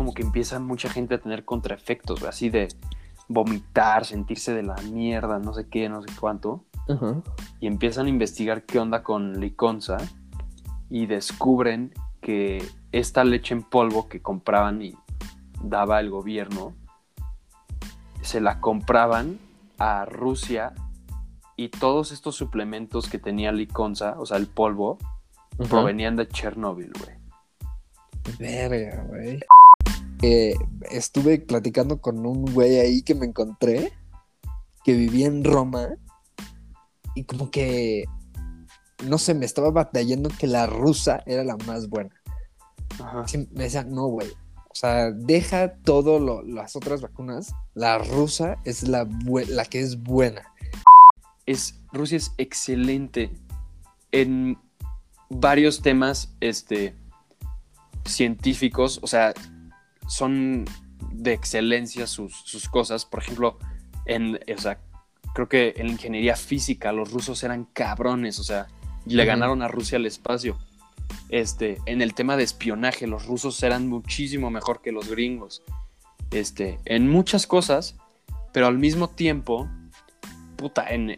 como que empieza mucha gente a tener contraefectos, güey, así de vomitar, sentirse de la mierda, no sé qué, no sé cuánto. Ajá. Y empiezan a investigar qué onda con Liconza y descubren que esta leche en polvo que compraban y daba el gobierno, se la compraban a Rusia y todos estos suplementos que tenía Liconza, o sea, el polvo, provenían de Chernóbil, güey. Verga, güey. Estuve platicando con un güey ahí que me encontré, que vivía en Roma, y como que, no sé, me estaba batallando que la rusa era la más buena. Ajá. Sí, me decía, no, güey. O sea, deja todo las otras vacunas. La rusa es la que es buena. Rusia es excelente en varios temas científicos, o sea, son de excelencia sus cosas. Por ejemplo, o sea, creo que en la ingeniería física los rusos eran cabrones, o sea, le ganaron a Rusia al espacio. En el tema de espionaje, los rusos eran muchísimo mejor que los gringos. En muchas cosas, pero al mismo tiempo, puta, en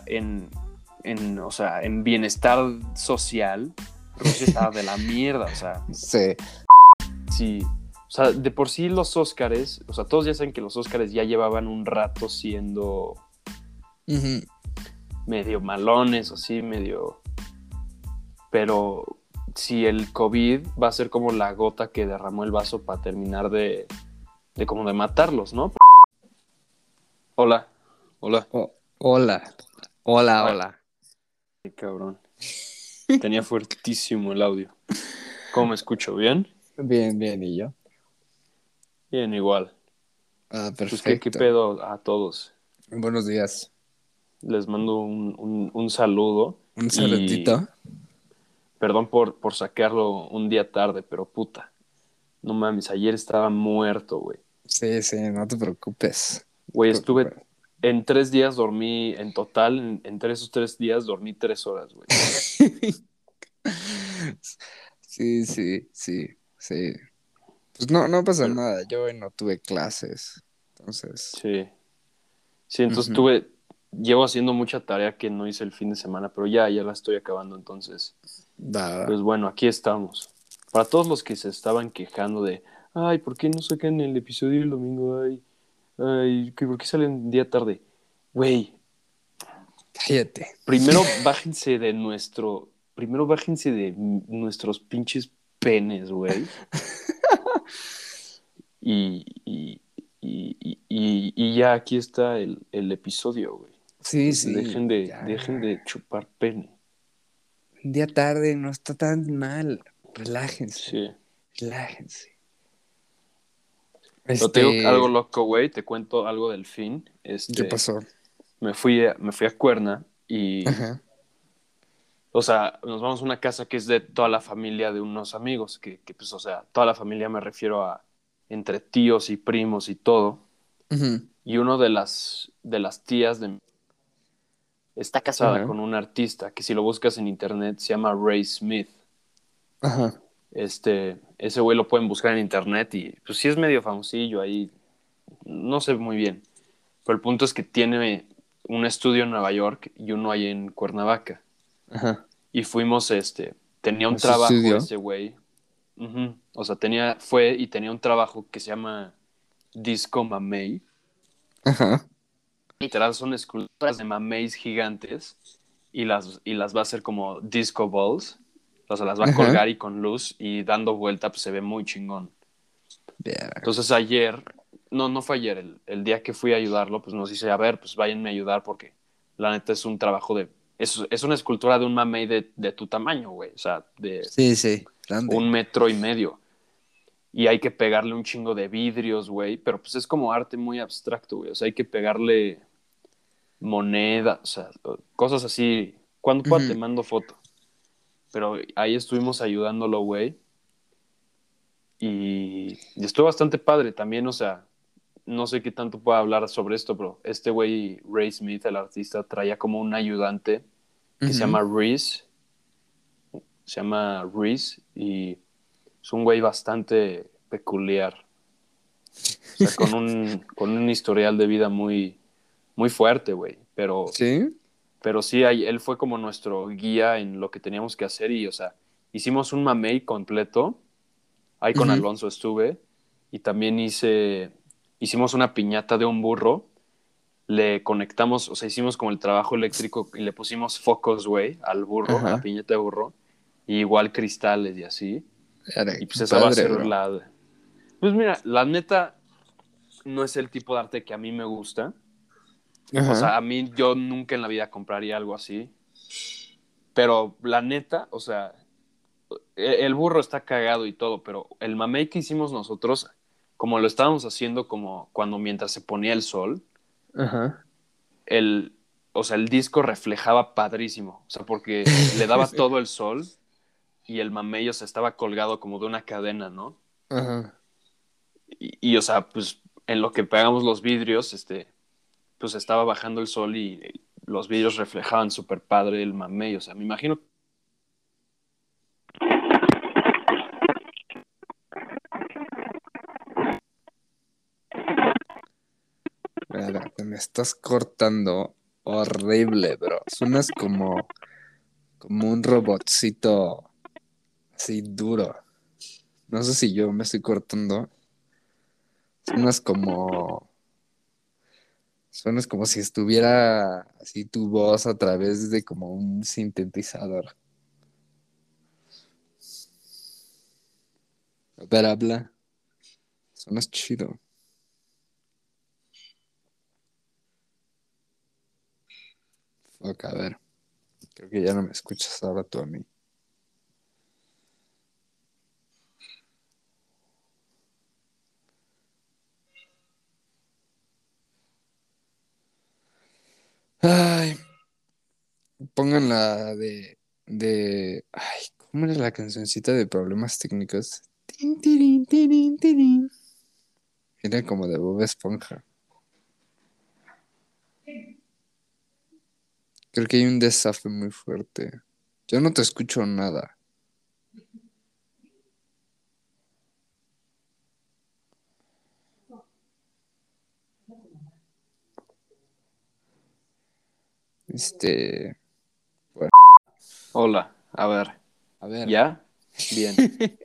bienestar social, Rusia estaba de la mierda, o sea. Sí. Sí. O sea, de por sí los Óscares, o sea, todos ya saben que los Óscares ya llevaban un rato siendo medio malones, o así, medio. Pero si el COVID va a ser como la gota que derramó el vaso para terminar de como de matarlos, ¿no? Hola. Hola. Ay, cabrón. Tenía fuertísimo el audio. ¿Cómo me escucho? ¿Bien? Bien, bien, ¿y yo? Bien, igual. Ah, Pues qué perfecto. pedo a todos. Buenos días. Les mando un saludo Un y saludito. perdón por sacarlo un día tarde, pero puta. No mames, ayer estaba muerto, güey. Sí, sí, no te preocupes. No Güey, te preocupes. en 3 días dormí, en total, entre esos 3 días dormí 3 horas, güey. Sí, sí, sí, sí. Pues no pasa Pero, nada. Yo hoy no tuve clases. Entonces. sí. Sí, entonces Ujú. llevo haciendo mucha tarea que no hice el fin de semana, pero ya la estoy acabando, entonces. Va. Pues bueno, aquí estamos. Para todos los que se estaban quejando de, ay, ¿por qué no sacan el episodio el domingo? Ay, ¿por qué salen día tarde? Güey, Cállate. primero bájense de nuestros pinches penes, güey. Y, y, y ya aquí está el episodio, güey. Sí, Entonces sí, dejen ya. de chupar pene. Un día tarde no está tan mal. Relájense, Sí. relájense. Pero te digo algo loco, güey. Te cuento algo del fin. ¿Qué pasó? Me fui a Cuerna y, Ajá. o sea, nos vamos a una casa que es de toda la familia de unos amigos, pues, o sea, toda la familia me refiero a entre tíos y primos y todo. Ujú. Y uno de las tías está casada Ajá. con un artista que si lo buscas en internet se llama Ray Smith. Ajá. Ese güey lo pueden buscar en internet y pues sí es medio famosillo ahí, no sé muy bien. Pero el punto es que tiene un estudio en Nueva York y uno ahí en Cuernavaca. Ajá. Y fuimos, tenía un ¿A su trabajo estudio? ese güey. O sea, tenía un trabajo que se llama Disco Mamey. Ajá. Literal son esculturas de mameis gigantes y las va a hacer como disco balls. O sea, las va a Ajá. colgar y con luz y dando vuelta, pues se ve muy chingón. Ya. Entonces no fue ayer, el día que fui a ayudarlo, pues nos dice, a ver, pues váyanme a ayudar porque la neta es un trabajo es una escultura de un mamey de tu tamaño, güey, o sea, de Sí, sí. Grande. 1,5 metros. Y hay que pegarle un chingo de vidrios, güey, pero pues es como arte muy abstracto, güey, o sea, hay que pegarle moneda, o sea, cosas así. Cuando pueda te Ujú. mando foto. Pero ahí estuvimos ayudándolo, güey. Y estuvo bastante padre también, o sea, no sé qué tanto puedo hablar sobre esto, pero este güey, Ray Smith, el artista, traía como un ayudante que Ujú. Se llama Reese, y es un güey bastante peculiar. O sea, con un historial de vida muy, muy fuerte, güey. ¿Sí? Pero sí, él fue como nuestro guía en lo que teníamos que hacer y, o sea, hicimos un mamey completo. Ahí con Ujú. Alonso estuve y también hicimos una piñata de un burro. Le conectamos, o sea, hicimos como el trabajo eléctrico y le pusimos focos, güey, al burro, a la Ajá. piñata de burro. Y igual cristales y así. Era, Y qué pues esa va a padre, ser bro. la... Pues mira, la neta no es el tipo de arte que a mí me gusta. O Ajá. sea, a mí yo nunca en la vida compraría algo así. Pero la neta, o sea, el burro está cagado y todo, pero el mamey que hicimos nosotros, como lo estábamos haciendo como cuando mientras se ponía el sol, Ajá. el, o sea, el disco reflejaba padrísimo. O sea, porque le daba todo el sol y el mamey, o sea, estaba colgado como de una cadena, ¿no? Ajá. O sea, pues en lo que pegamos los vidrios, pues estaba bajando el sol y los vidrios reflejaban súper padre el mamey. O sea, me imagino. Mira, te me estás cortando horrible, bro. Suenas como un robotcito así duro. No sé si yo me estoy cortando. Suenas como, suenas como si estuviera así tu voz a través de como un sintetizador. A ver, habla. Suenas chido. Fuck, a ver. Creo que ya no me escuchas ahora tú a mí. Ay, pongan la ay, ¿cómo era la cancioncita de problemas técnicos? Tin, tirin, tirin, tirin. Era como de Bob Esponja. Creo que hay un desafío muy fuerte. Yo no te escucho nada. Este, bueno, Hola, a ver, a ver. ¿ya? Bien,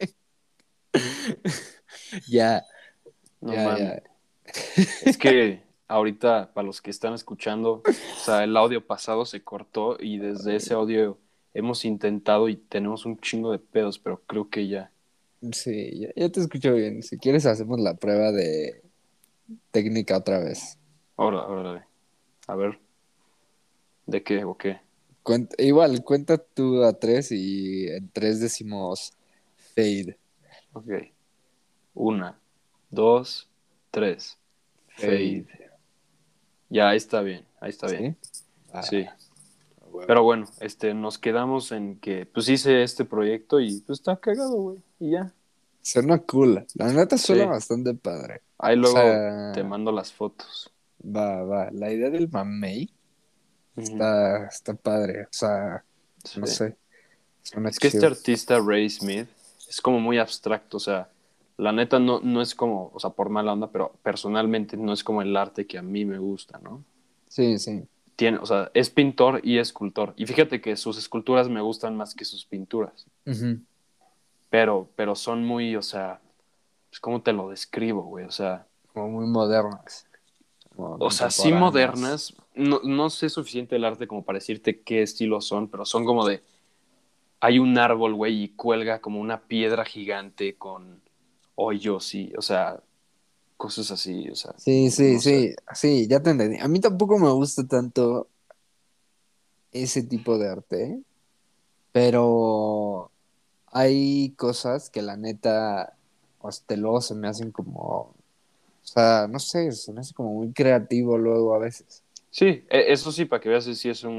Ya, no ya, ya. mames. Es que ahorita, para los que están escuchando, o sea, el audio pasado se cortó y desde ese audio hemos intentado y tenemos un chingo de pedos, pero creo que ya. Sí, ya te escucho bien. Si quieres, hacemos la prueba de técnica otra vez. Ahora, ahora, a ver, ¿de qué o qué? Igual, cuenta tú a tres y en tres decimos fade. Ok. Una, dos, tres. Fade. Fade. Ya, ahí está bien, ahí está bien. ¿Sí? Ah, Sí. a huevo. Pero bueno, nos quedamos en que pues hice este proyecto y pues está cagado, güey. Y ya. Suena cool. La neta suena Sí. bastante padre. Ahí O luego te sea, mando las fotos. va. La idea del mamey Ujú. está padre. O sea, no Sí. sé. Suena Es que este chido. artista, Ray Smith, es como muy abstracto, o sea, la neta no es como, o sea, por mala onda, pero personalmente no es como el arte que a mí me gusta, ¿no? Sí, sí. Tiene, o sea, es pintor y escultor. Y fíjate que sus esculturas me gustan más que sus pinturas, Ujú. pero son muy, o sea, pues, ¿cómo te lo describo, güey? Como muy modernas. Como O sea, sí contemporáneas. modernas, no sé suficiente del arte como para decirte qué estilos son, pero son como de, hay un árbol, güey, y cuelga como una piedra gigante con hoyos y, o sea, cosas así, o sea, Sí, sí, no sé. sí. Sí, ya te entendí. A mí tampoco me gusta tanto ese tipo de arte, pero hay cosas que la neta, hasta luego se me hacen como, o sea, no sé, se me hace como muy creativo luego a veces. Sí, eso sí, para que veas, sí es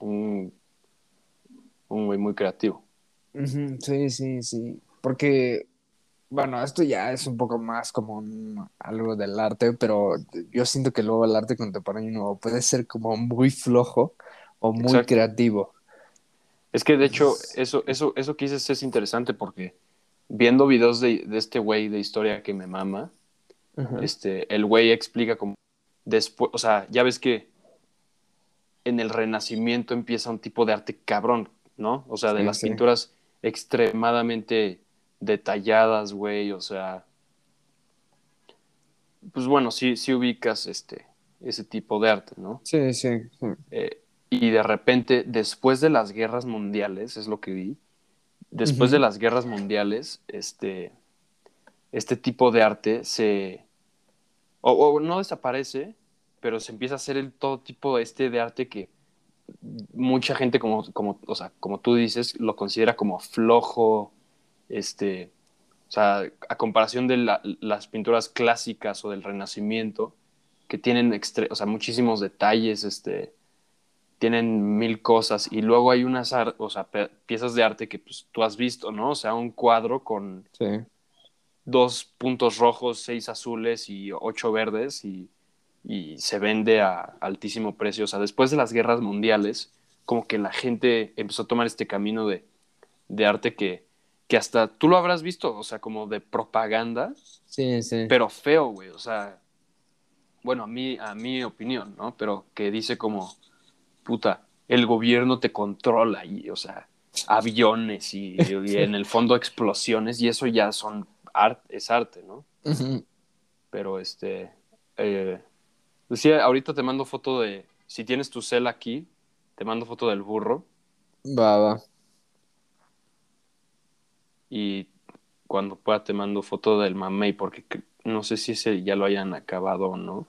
un güey muy creativo. Ujú, sí, sí, sí. Porque, bueno, esto ya es un poco más como algo del arte, pero yo siento que luego el arte contemporáneo puede ser como muy flojo o muy Exacto. creativo. Es que de hecho, Entonces, eso que dices es interesante porque viendo videos de este güey de historia que me mama, Ajá. el güey explica como después, o sea, ya ves que en el Renacimiento empieza un tipo de arte cabrón, ¿no? O sea, de Sí, las sí. pinturas extremadamente detalladas, güey, o sea, pues bueno, sí ubicas ese tipo de arte, ¿no? Sí, sí, sí. Y de repente, después de las guerras mundiales, es lo que vi, después de Ujú. las guerras mundiales, este tipo de arte o no desaparece, pero se empieza a hacer el todo tipo de arte que mucha gente o sea, como tú dices, lo considera como flojo, o sea, a comparación de las pinturas clásicas o del Renacimiento, que tienen o sea, muchísimos detalles, tienen mil cosas, y luego hay o sea, piezas de arte que pues, tú has visto, ¿no? O sea, un cuadro con Sí. 2 puntos rojos, 6 azules y 8 verdes, y se vende a altísimo precio. O sea, después de las guerras mundiales, como que la gente empezó a tomar este camino de arte que hasta tú lo habrás visto, o sea, como de propaganda, Sí, sí. pero feo, güey. O sea, bueno, a mi opinión, ¿no? Pero que dice como, puta, el gobierno te controla y, o sea, aviones y en el fondo explosiones, y eso ya es arte, ¿no? Ujú. Pero eh, decía, ahorita te mando foto si tienes tu cel aquí, te mando foto del burro, Va, va. y cuando pueda te mando foto del mamey, porque no sé si ese ya lo hayan acabado o no.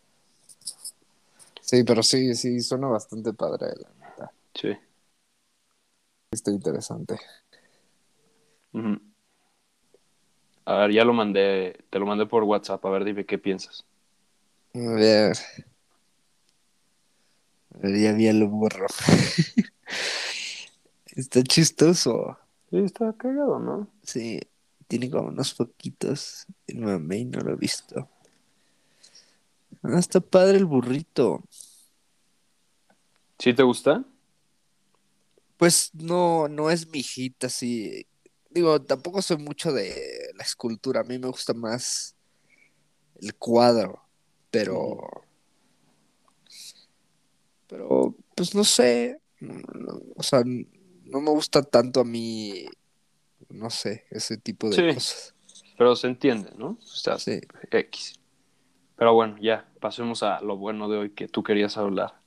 Sí, pero sí, sí, suena bastante padre, la neta. Sí. Está interesante. Ujú. A ver, ya lo mandé, te lo mandé por WhatsApp, a ver, dime qué piensas. A ver, ya vi el burro. Está chistoso. Sí, está cagado, ¿no? Sí, tiene como unos poquitos. El mamey no lo he visto. Ah, está padre el burrito. ¿Sí te gusta? Pues no, no es mi hit así. Digo, tampoco soy mucho de la escultura. A mí me gusta más el cuadro. Pero, Ujú. pero, pues no sé. O sea, no me gusta tanto a mí, no sé, ese tipo de Sí, cosas. pero se entiende, ¿no? O sea, Sí. X. Pero bueno, ya, pasemos a lo bueno de hoy que tú querías hablar.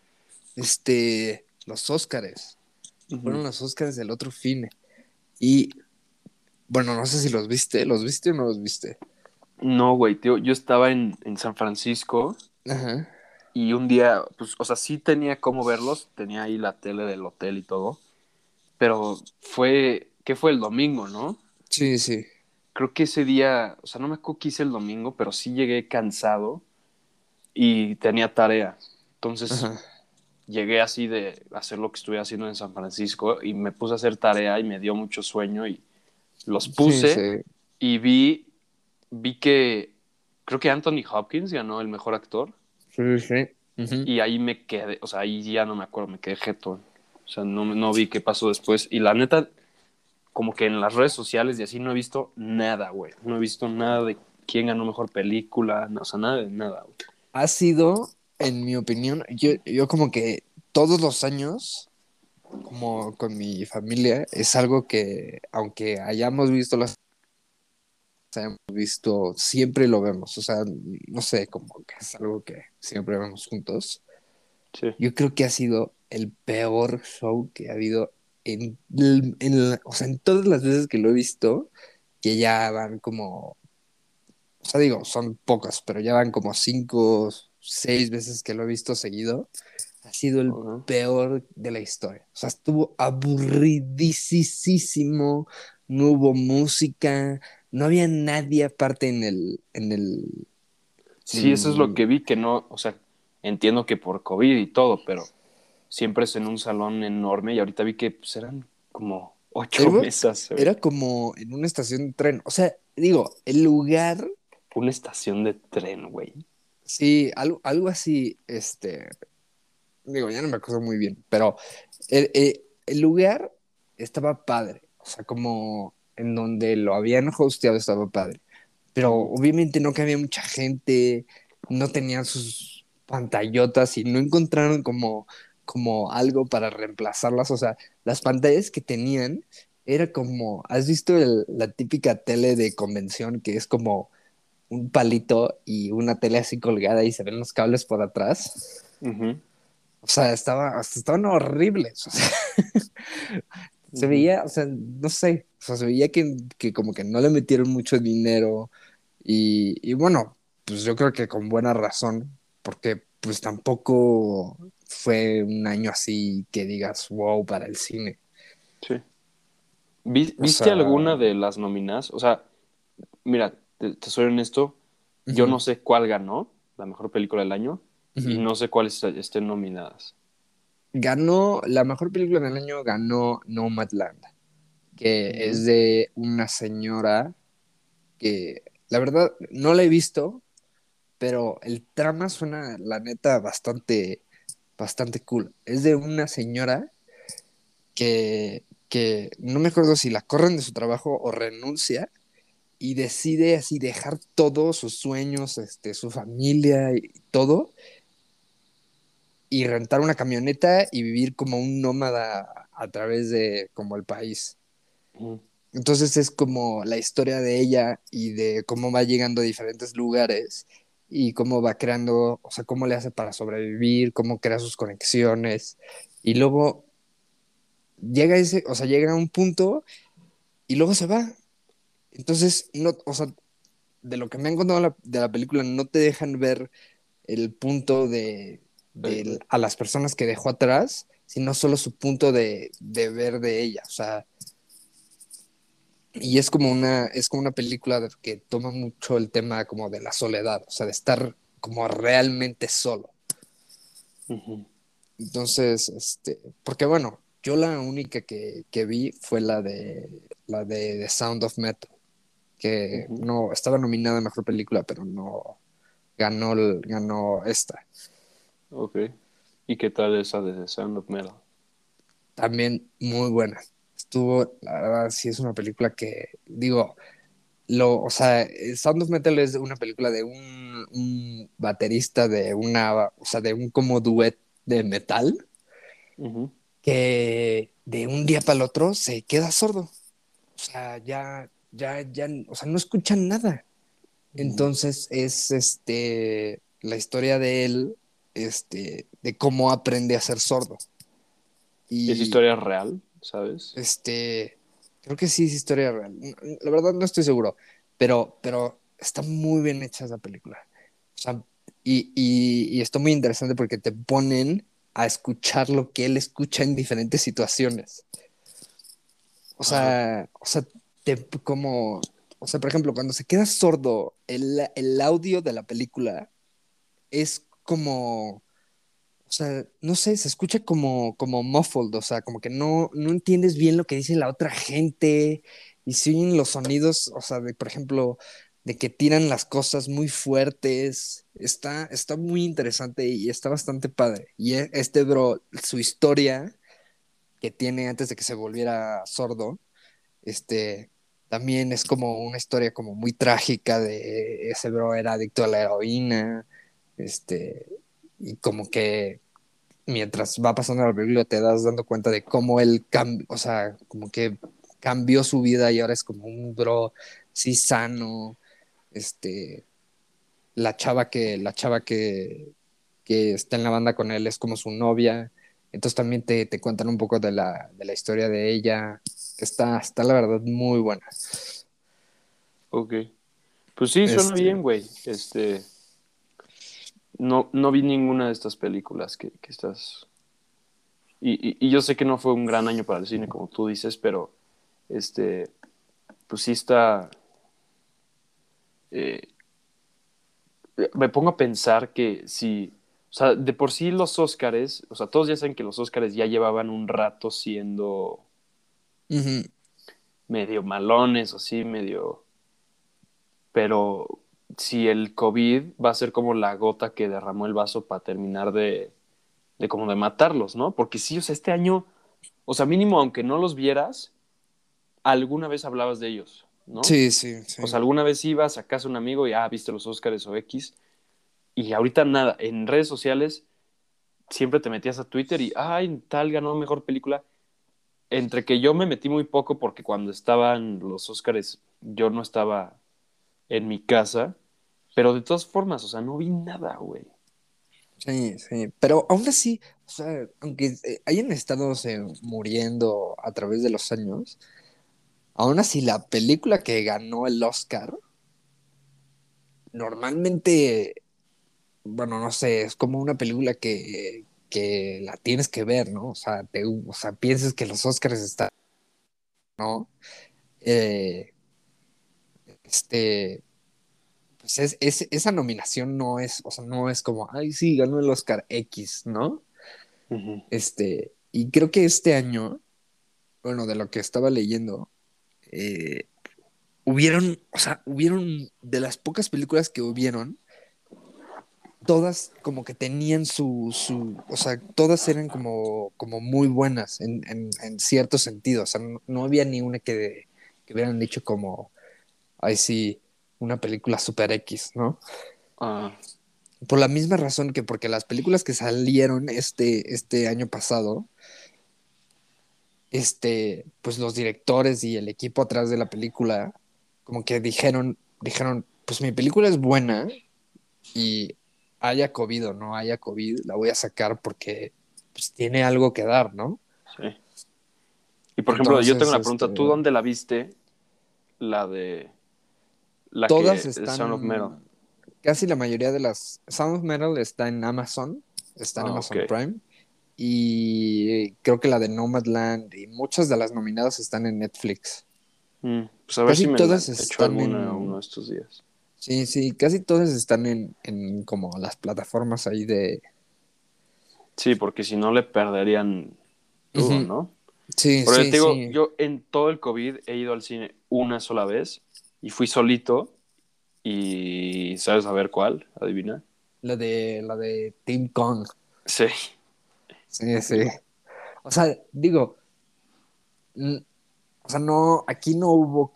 Los Óscares. Ujú. Fueron los Óscares del otro fin. Y, bueno, no sé si los viste. ¿Los viste o no los viste? No, güey, tío, yo estaba en San Francisco Ajá. y un día, pues, o sea, sí tenía cómo verlos, tenía ahí la tele del hotel y todo, pero ¿qué fue el domingo, no? Sí, sí. Creo que ese día, o sea, no me acuerdo qué hice el domingo, pero sí llegué cansado y tenía tarea. Entonces Ajá. llegué así de hacer lo que estuve haciendo en San Francisco y me puse a hacer tarea y me dio mucho sueño y los Sí, puse sí. y vi que creo que Anthony Hopkins ganó el mejor actor. Sí, sí. Ujú. Y ahí me quedé, o sea, ahí ya no me acuerdo, me quedé jeto. O sea, no vi qué pasó después. Y la neta, como que en las redes sociales y así no he visto nada, güey. No he visto nada de quién ganó mejor película, no, o sea, nada de nada, güey. Ha sido, en mi opinión, yo como que todos los años, como con mi familia, es algo que, aunque hayamos visto hayamos visto, siempre lo vemos. O sea, no sé, como que es algo que siempre vemos juntos. Sí. Yo creo que ha sido el peor show que ha habido o sea, en todas las veces que lo he visto, que ya van como, o sea, digo, son pocas, pero ya van como 5, 6 veces que lo he visto seguido, ha sido el Ajá. peor de la historia. O sea, estuvo aburridísimo, no hubo música, no había nadie aparte Sí, eso es lo en- que vi, que no, o sea, entiendo que por COVID y todo, pero siempre es en un salón enorme y ahorita vi que pues, eran como 8 era, mesas, güey. era como en una estación de tren. O sea, digo, el lugar, Una estación de tren, güey. sí, algo así, digo, ya no me acuerdo muy bien, pero el lugar estaba padre. O sea, como en donde lo habían hosteado estaba padre. pero Ujú. obviamente no cabía mucha gente, no tenían sus pantallotas y no encontraron como algo para reemplazarlas. O sea, las pantallas que tenían era como, ¿has visto la típica tele de convención que es como un palito y una tele así colgada y se ven los cables por atrás? Ujú. O sea, estaban horribles. O sea, se Ujú. veía, o sea, no sé, o sea, se veía que como que no le metieron mucho dinero y bueno, pues yo creo que con buena razón, porque pues tampoco fue un año así que digas, wow, para el cine. Sí. O ¿Viste alguna sea, de las nominadas? O sea, mira, te soy honesto, yo ujú, no sé cuál ganó la mejor película del año y ujú. no sé cuáles estén nominadas. Ganó, la mejor película del año ganó Nomadland, que Ujú. es de una señora que, la verdad, no la he visto, pero el trama suena, la neta, bastante cool. Es de una señora que no me acuerdo si la corren de su trabajo o renuncia y decide así dejar todos sus sueños, su familia y todo, y rentar una camioneta y vivir como un nómada a través de como el país. Ujú. Entonces es como la historia de ella y de cómo va llegando a diferentes lugares y cómo va creando, o sea, cómo le hace para sobrevivir, cómo crea sus conexiones. Y luego llega ese, o sea, llega a un punto y luego se va. Entonces, no, o sea, de lo que me han contado de la película, no te dejan ver el punto Eh, a las personas que dejó atrás, sino solo su punto de ver de ella. O sea, y es como una película que toma mucho el tema como de la soledad, o sea, de estar como realmente solo. ujú. Entonces, porque bueno, yo la única que vi fue la de The Sound of Metal, que Ujú. no estaba nominada a mejor película, pero no ganó, ganó esta. Ok. ¿Y qué tal esa de The Sound of Metal? También muy buena. Estuvo, la verdad, sí es una película que, digo, o sea, Sound of Metal es una película de un baterista de o sea, de un como duet de metal Ujú. que de un día para el otro se queda sordo. O sea, o sea, no escuchan nada. Ujú. Entonces es la historia de él, de cómo aprende a ser sordo. ¿Es Y historia real, sabes? creo que sí es historia real. La verdad no estoy seguro, pero está muy bien hecha esa película. O sea, y está muy interesante porque te ponen a escuchar lo que él escucha en diferentes situaciones. Ajá. O sea, como, o sea, por ejemplo, cuando se queda sordo, el audio de la película es como, o sea, no sé, se escucha como muffled, o sea, como que no entiendes bien lo que dice la otra gente y se oyen los sonidos, o sea, de, por ejemplo, de que tiran las cosas muy fuertes. Está muy interesante y está bastante padre. Y este bro, su historia que tiene antes de que se volviera sordo, este, también es como una historia como muy trágica de ese bro era adicto a la heroína, este, y como que mientras va pasando la película te das dando cuenta de cómo él o sea, como que cambió su vida y ahora es como un bro sí sano, este, la chava que está en la banda con él es como su novia, entonces también te cuentan un poco de la historia de ella, que está la verdad muy buena. Ok. Pues sí, suena Este, bien, güey. No vi ninguna de estas películas que estás. Y yo sé que no fue un gran año para el cine, como tú dices, pero este, pues sí está. eh, Me pongo a pensar que si. O sea, de por sí los Óscares, o sea, todos ya saben que los Óscares ya llevaban un rato siendo ujú, medio malones o así, medio. Pero si el COVID va a ser como la gota que derramó el vaso para terminar de como de matarlos, ¿no? Porque sí, o sea, este año, o sea, mínimo aunque no los vieras, alguna vez hablabas de ellos. ¿no? Sí, sí, sí. O sea, alguna vez ibas a casa de un amigo y, viste los Óscares o X, y ahorita nada, en redes sociales siempre te metías a Twitter y, tal ganó mejor película. Entre que yo me metí muy poco porque cuando estaban los Óscares yo no estaba en mi casa, pero de todas formas, o sea, no vi nada, güey. Sí, sí. Pero aún así, o sea, aunque hayan estado muriendo a través de los años, aún así la película que ganó el Oscar, normalmente, bueno, no sé, es como una película que la tienes que ver, ¿no? O sea, piensas que los Oscars están, ¿no? Eh, este, pues esa nominación no es, o sea, no es como, ay, sí, ganó el Oscar X, ¿no? Ujú. Y creo que este año, bueno, de lo que estaba leyendo, eh, hubieron de las pocas películas que hubieron, todas como que tenían o sea, todas eran como muy buenas en cierto sentido, o sea, no había ni una que hubieran dicho como, ay, sí, una película super X, ¿no? Ah, Por la misma razón que porque las películas que salieron este año pasado, pues los directores y el equipo atrás de la película, como que dijeron, pues mi película es buena y haya COVID o no haya COVID, la voy a sacar porque pues tiene algo que dar, ¿no? sí. Y por ejemplo, yo tengo Entonces, una pregunta, ¿tú dónde la viste? La de la todas que el Sound of Metal. están, casi la mayoría de las, Sound of Metal está en Ok. Amazon Prime, y creo que la de Nomadland y muchas de las nominadas están en Netflix. Pues a ver si Casi me la todas echo están alguna uno en, de estos días. sí, sí, casi todas están en como las plataformas ahí de... Sí, porque si no le perderían todo, Ujú. ¿no? Sí, Pero yo sí, te digo, sí. yo en todo el COVID he ido al cine una sola vez y fui solito y ¿sabes a ver cuál? Adivina. La de Team Kong. Sí. Sí, sí. O sea, digo, mm, o sea, no, aquí no hubo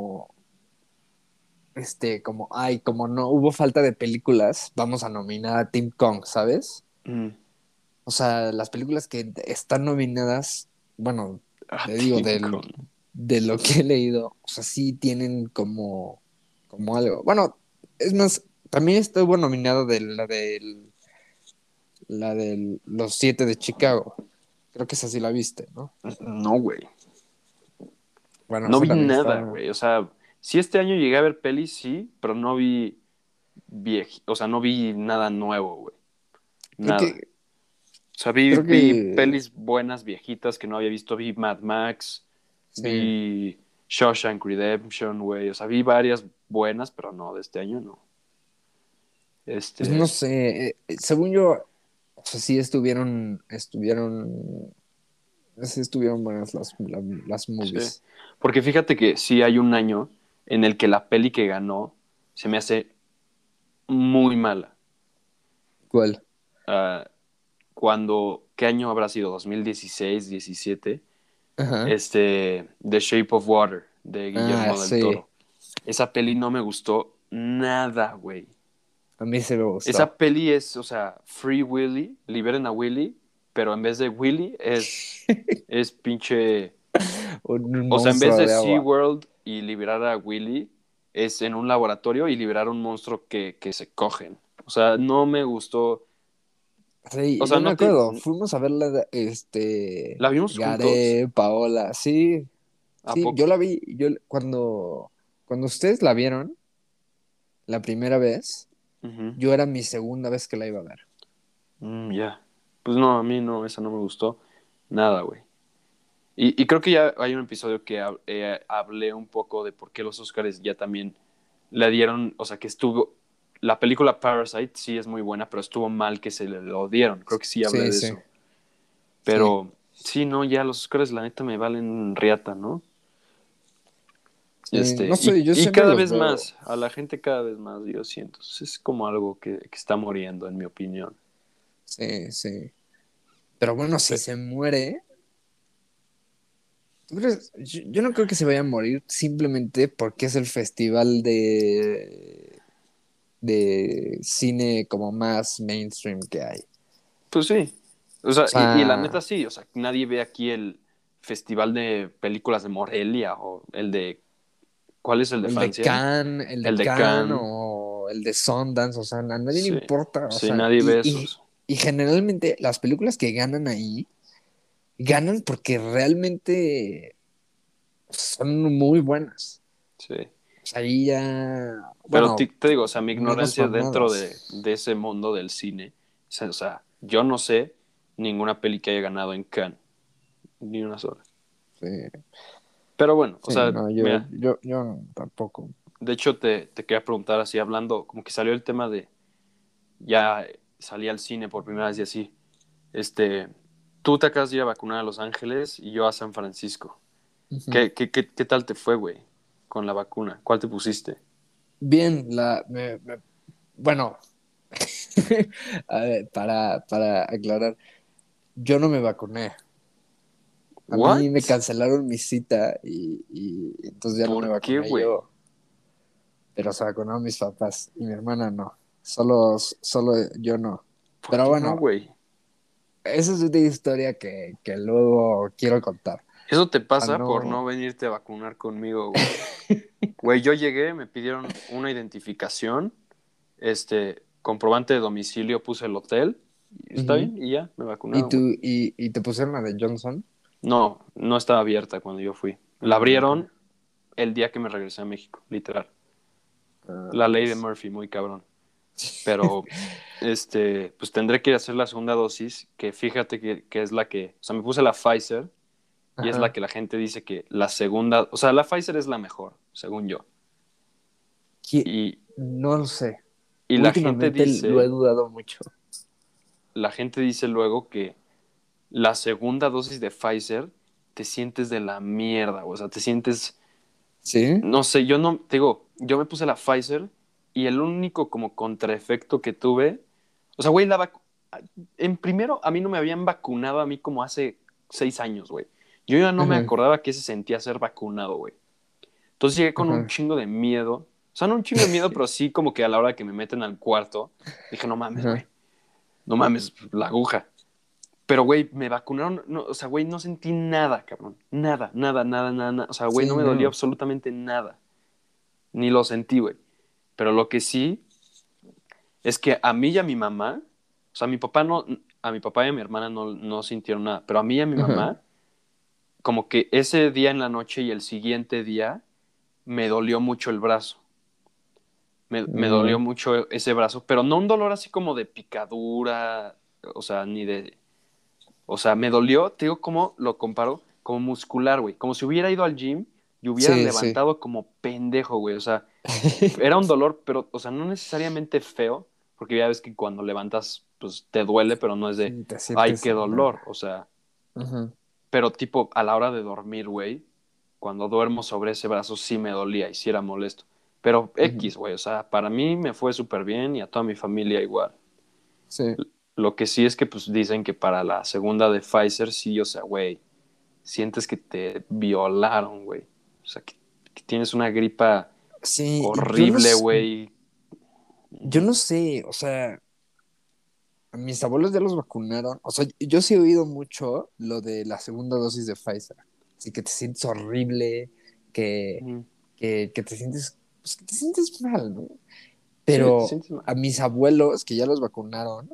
como no hubo falta de películas, vamos a nominar a Team Kong, ¿sabes? Mm. O sea, las películas que están nominadas, bueno, te digo, Team Con. de lo que he leído, o sea, sí tienen como algo. Bueno, es más, también estuvo nominada de la de los siete de Chicago. Creo que esa sí la viste, ¿no? No, güey. Bueno, No esa vi también nada, está. güey. O sea, sí este año llegué a ver pelis, sí, pero no vi o sea, no vi nada nuevo, güey. Creo Nada. que, O sea, vi, creo vi que, pelis buenas, viejitas que no había visto. Vi Mad Max, sí. vi Shawshank Redemption, güey. O sea, vi varias buenas, pero no, de este año no. Pues no Este, sé, según yo, o sea, sí estuvieron buenas las sí. movies. Porque fíjate que sí hay un año en el que la peli que ganó se me hace muy mala. ¿Cuál? Ah, ¿qué año habrá sido? 2016, 17. Ajá. The Shape of Water, de Ah, Guillermo del sí. Toro. Esa peli no me gustó nada, güey. A mí se me gustó. Esa peli es, o sea, Free Willy, liberen a Willy, pero en vez de Willy es pinche. Un O sea, en vez monstruo de de agua. SeaWorld y liberar a Willy, es en un laboratorio y liberar a un monstruo que se cogen. O sea, no me gustó. O Sí, sea, yo me no te. acuerdo, fuimos a verla, ¿La vimos juntos? Gare, Paola, sí, ¿A sí, yo poco? la vi, cuando ustedes la vieron la primera vez, Ujú. yo era mi segunda vez que la iba a ver. Ya. Pues no, a mí no, esa no me gustó. Nada, güey. Y creo que ya hay un episodio que hablé un poco de por qué los Oscars ya también le dieron, o sea, que estuvo, la película Parasite sí es muy buena, pero estuvo mal que se le lo dieron. Creo que sí hablé Sí, de sí, eso. sí, Pero sí, no, ya los Oscars la neta me valen riata, ¿no? sí, no sé, yo Y siempre cada los vez veo, más, a la gente cada vez más, yo siento. Es como algo que está muriendo, en mi opinión. sí, sí, pero bueno, si Pe- se muere, ¿Tú crees? Yo no creo que se vaya a morir simplemente porque es el festival de cine como más mainstream que hay. Pues sí. O O sea, y la sea, neta sí, o sea, nadie ve aquí el Festival de Películas de Morelia o el de... ¿Cuál es el de Francia? El de El de Cannes Cannes. o el de Sundance, o sea, a nadie le Sí, importa, o sí, sea, nadie ve esos. y generalmente las películas que ganan ahí, ganan porque realmente son muy buenas. Sí. O sea, ahí ya, Pero bueno, te digo, o sea, mi menos ignorancia dentro de mamadas. ese mundo del cine, o sea, yo no sé ninguna peli que haya ganado en Cannes, ni una sola. Sí, Pero bueno, o sí, sea, no, mira, yo no, tampoco. de hecho te quería preguntar así, hablando, como que salió el tema de, ya salí al cine por primera vez y así, este, tú te acabas de ir a vacunar a Los Ángeles y yo a San Francisco. Ujú. ¿Qué tal te fue, güey, con la vacuna? ¿Cuál te pusiste? Bien, bueno, a ver, para aclarar, yo no me vacuné. A mí me ¿What? cancelaron mi cita y entonces ya no me ¿Por qué, vacuné güey? yo, pero se vacunaron mis papás y mi hermana no. Solo yo no. ¿Por Pero qué no, bueno, güey? esa es una historia que luego quiero contar. Eso te Ah, pasa por no no. venirte a vacunar conmigo, güey. Güey, yo llegué, me pidieron una identificación, comprobante de domicilio, puse el hotel, y está Ujú. bien, y ya, me vacunaron, güey. Y te pusieron la de Johnson? No, no estaba abierta cuando yo fui. La Ah, ok. abrieron el día que me regresé a México, literal. Ah, La ley de pues. Murphy, muy cabrón. Pero, pues tendré que ir a hacer la segunda dosis, que fíjate que es la que, o sea, me puse la Pfizer, y es la Ajá. que la gente dice que la segunda, o sea, la Pfizer es la mejor, según yo. Y, No lo sé. y Últimamente lo he dudado mucho. la gente dice luego que la segunda dosis de Pfizer te sientes de la mierda, o sea, te sientes, ¿Sí? no sé, yo no, te digo, yo me puse la Pfizer y el único como contraefecto que tuve, o sea, güey, en primero a mí no me habían vacunado a mí como hace 6 años, güey. Yo ya no me Ajá, acordaba que se sentía ser vacunado, güey. Entonces llegué con un ajá, chingo de miedo, o sea, no un chingo de miedo, pero sí como que a la hora que me meten al cuarto, dije, no mames, güey, ajá. no mames, la aguja. Pero, güey, me vacunaron, no, o sea, güey, no sentí nada, cabrón. Nada, nada, nada, nada, nada. O sea, güey, no Sí, me dolió no. absolutamente nada. Ni lo sentí, güey. Pero lo que sí es que a mí y a mi mamá, o sea, a mi papá no, a mi papá y a mi hermana no sintieron nada, pero a mí y a mi Ajá. mamá, como que ese día en la noche y el siguiente día, me dolió mucho el brazo. Me dolió Mm, mucho ese brazo, pero no un dolor así como de picadura, o sea, ni de... O sea, me dolió, te digo cómo lo comparo, como muscular, güey. Como si hubiera ido al gym y hubiera sí, sí. levantado como pendejo, güey. O sea, era un dolor, pero, o sea, no necesariamente feo, porque ya ves que cuando levantas, pues te duele, pero no es de, Sí, te ay, sientes qué mal. dolor. O sea, Ajá, pero tipo, a la hora de dormir, güey, cuando duermo sobre ese brazo sí me dolía y sí era molesto. Pero ujú. X, güey, o sea, para mí me fue súper bien y a toda mi familia igual. Sí, Lo que sí es que, pues, dicen que para la segunda de Pfizer, sí, o sea, güey, sientes que te violaron, güey. O sea, que tienes una gripa sí, horrible, güey. yo Ujú. no sé, o sea, a mis abuelos ya los vacunaron. O sea, yo sí he oído mucho lo de la segunda dosis de Pfizer. Así que te sientes horrible, que, Ujú. que te sientes, pues que te sientes mal, ¿no? Sí, te Pero sientes mal. a mis abuelos que ya los vacunaron,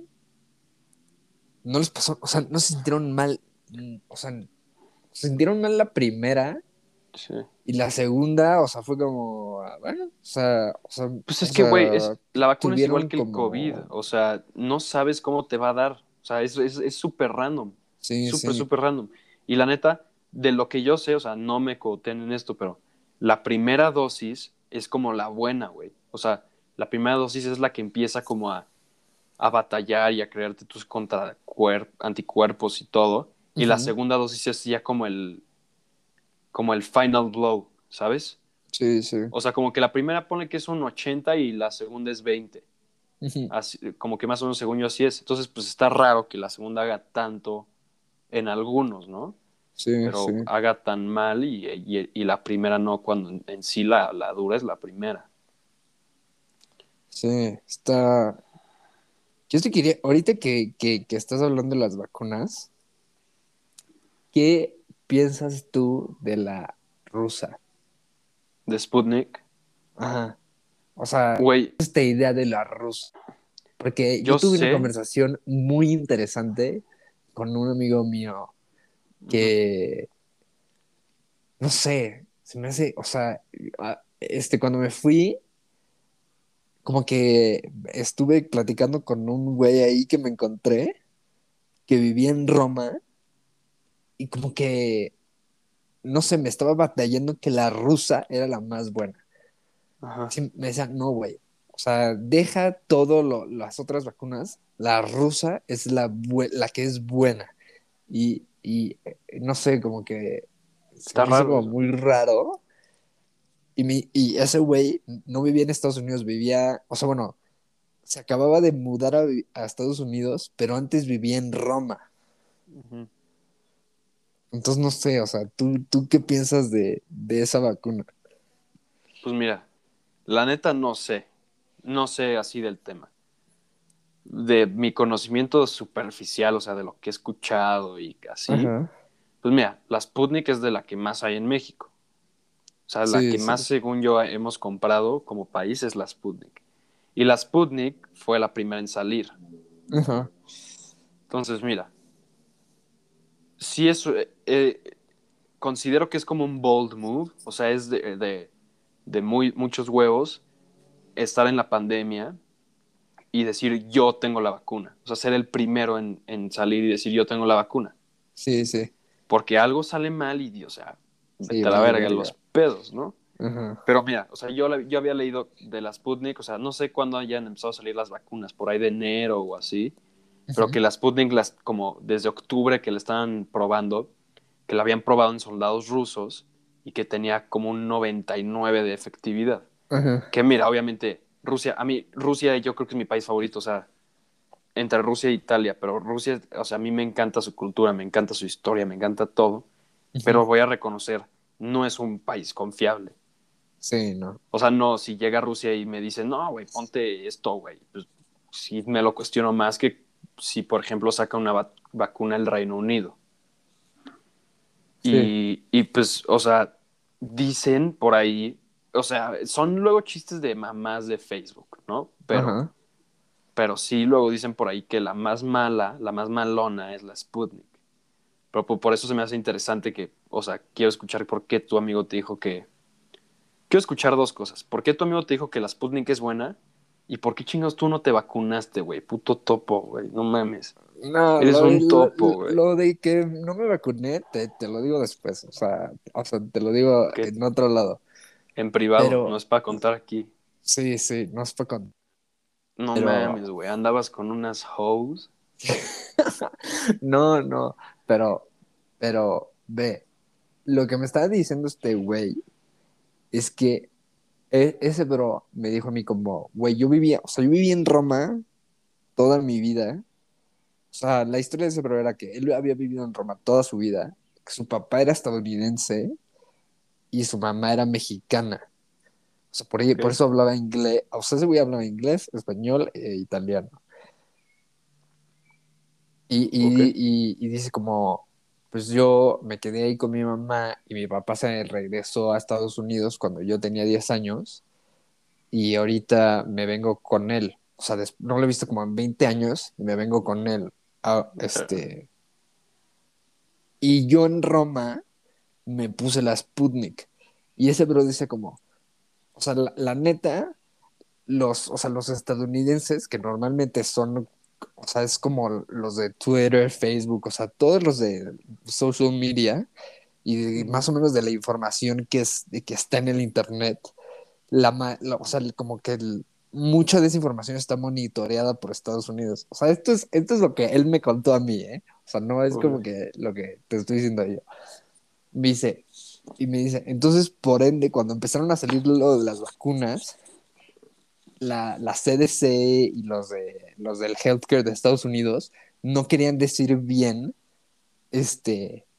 no les pasó, o sea, no se sintieron mal, o sea, se sintieron mal la primera Sí. y la segunda, o sea, fue como, bueno, Pues es o que, güey, sea, la vacuna es igual tuvieron que el COVID. como, O sea, no sabes cómo te va a dar. O sea, es súper random. sí, Súper, sí, súper random. Y la neta, de lo que yo sé, o sea, no me coten en esto, pero la primera dosis es como la buena, güey. O sea, la primera dosis es la que empieza como a batallar y a crearte tus anticuerpos y todo. Y la ujú, segunda dosis es ya como el final blow, ¿sabes? sí, sí, O sea, como que la primera pone que es un 80 y la segunda es 20. ujú. Así, como que más o menos según yo así es. Entonces, pues está raro que la segunda haga tanto en algunos, ¿no? Sí, sí, pero haga tan mal y la primera no, cuando en sí la dura es la primera. sí, está... Yo te quería, ahorita que estás hablando de las vacunas, ¿qué piensas tú de la rusa? De Sputnik, Ajá. O sea, güey, esta idea de la rusa. Porque yo yo tuve una sé, conversación muy interesante con un amigo mío ujú, que, no sé, se me hace, o sea, cuando me fui, como que estuve platicando con un güey ahí que me encontré, que vivía en Roma, y como que, no sé, me estaba batallando que la rusa era la más buena. ajá, Sí, me decía, no, güey. O sea, deja todo las otras vacunas. La rusa es la que es buena. No sé, como que se está me hizo raro como eso. muy raro. Y ese güey no vivía en Estados Unidos, vivía, o sea, bueno, se acababa de mudar a Estados Unidos, pero antes vivía en Roma. Ujú. Entonces, no sé, o sea, ¿tú qué piensas de esa vacuna? Pues mira, la neta no sé así del tema. De mi conocimiento superficial, o sea, de lo que he escuchado y así, Ajá. pues mira, la Sputnik es de la que más hay en México. O sea, la Sí, que sí. más, según yo, hemos comprado como país es la Sputnik. Y la Sputnik fue la primera en salir. Ajá. Entonces, mira, sí es, considero que es como un bold move, o sea, es de muchos huevos estar en la pandemia y decir yo tengo la vacuna. O sea, ser el primero en salir y decir yo tengo la vacuna. Sí, sí. Porque algo sale mal y, o sea, Sí, vete a la vale, verga los verga. pedos, ¿no? Ajá. Pero mira, o sea, yo había leído de la Sputnik, o sea, no sé cuándo hayan empezado a salir las vacunas, por ahí de enero o así, pero Ujú. que la Sputnik, como desde octubre que la estaban probando, que la habían probado en soldados rusos y que tenía como un 99 de efectividad. Ajá. Que mira, obviamente, Rusia yo creo que es mi país favorito, o sea, entre Rusia e Italia, pero Rusia, o sea, a mí me encanta su cultura, me encanta su historia, me encanta todo, Ujú. pero voy a reconocer, no es un país confiable. Sí, no. O sea, no, si llega a Rusia y me dice, no, güey, ponte esto, güey, pues sí me lo cuestiono más que si, por ejemplo, saca una vacuna el Reino Unido. Sí. Y pues, o sea, dicen por ahí, o sea, son luego chistes de mamás de Facebook, ¿no? Ajá. Pero sí luego dicen por ahí que la más mala, la más malona es la Sputnik. Pero por eso se me hace interesante que, o sea, quiero escuchar por qué tu amigo te dijo que... Quiero escuchar dos cosas. ¿Por qué tu amigo te dijo que la Sputnik es buena? ¿Y por qué chingados tú no te vacunaste, güey? Puto topo, güey. No mames. No, Eres un topo, güey. lo de que no me vacuné, te lo digo después. O sea, te lo digo Que en otro lado. en privado, no Pero es para contar aquí. sí, sí, no es para con. No Pero mames, güey. Andabas con unas hoes. no, no. Pero ve, lo que me estaba diciendo este güey es que ese bro me dijo a mí como, güey, o sea, yo vivía en Roma toda mi vida. O sea, la historia de ese bro era que él había vivido en Roma toda su vida, que su papá era estadounidense y su mamá era mexicana. O sea, Ok, por eso hablaba inglés. O sea, ese güey hablaba inglés, español e italiano. ok. Y dice como, pues yo me quedé ahí con mi mamá y mi papá se regresó a Estados Unidos cuando yo tenía 10 años y ahorita me vengo con él. O sea, no lo he visto como en 20 años y me vengo con él. Y yo en Roma me puse la Sputnik. Y ese bro dice como, o sea, la neta, o sea, los estadounidenses que normalmente son, o sea, es como los de Twitter, Facebook, o sea, todos los de social media y Ujú. más o menos de la información de que está en el internet, o sea, como que mucha de esa información está monitoreada por Estados Unidos. O sea, esto es lo que él me contó a mí, ¿eh? O sea, no es como Ok. que lo que te estoy diciendo yo. Me dice, me dice, entonces, por ende, cuando empezaron a salir lo de las vacunas, la CDC y los del healthcare de Estados Unidos no querían decir bien, este,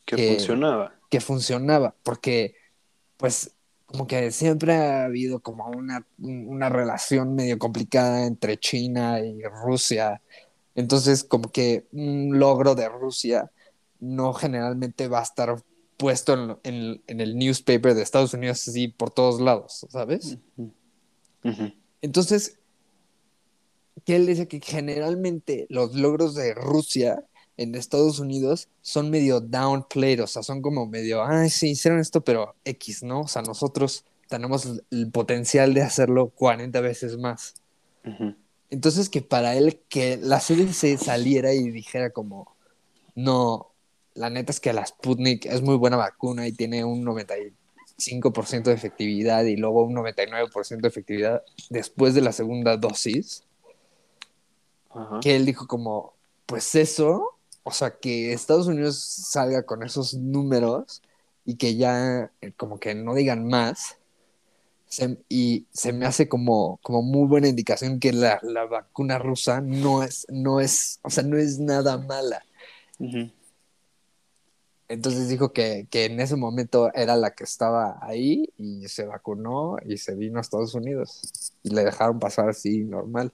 Que funcionaba. que funcionaba, porque pues como que siempre ha habido como una relación medio complicada entre China y Rusia. Entonces, como que un logro de Rusia no generalmente va a estar puesto en el newspaper de Estados Unidos así por todos lados, ¿sabes? Ujú, ujú. Entonces, que él dice que generalmente los logros de Rusia en Estados Unidos son medio downplayed, o sea, son como medio, ay, sí, hicieron esto, pero X, ¿no? O sea, nosotros tenemos el potencial de hacerlo 40 veces más. Ujú. Entonces, que para él, que la CDC saliera y dijera como, no, la neta es que la Sputnik es muy buena vacuna y tiene un 95% de efectividad y luego un 99% de efectividad después de la segunda dosis, Ajá. que él dijo como, pues eso, o sea, que Estados Unidos salga con esos números y que ya como que no digan más, y se me hace como muy buena indicación que la vacuna rusa o sea, no es nada mala. Ujú. Entonces dijo que en ese momento era la que estaba ahí y se vacunó y se vino a Estados Unidos y le dejaron pasar así normal.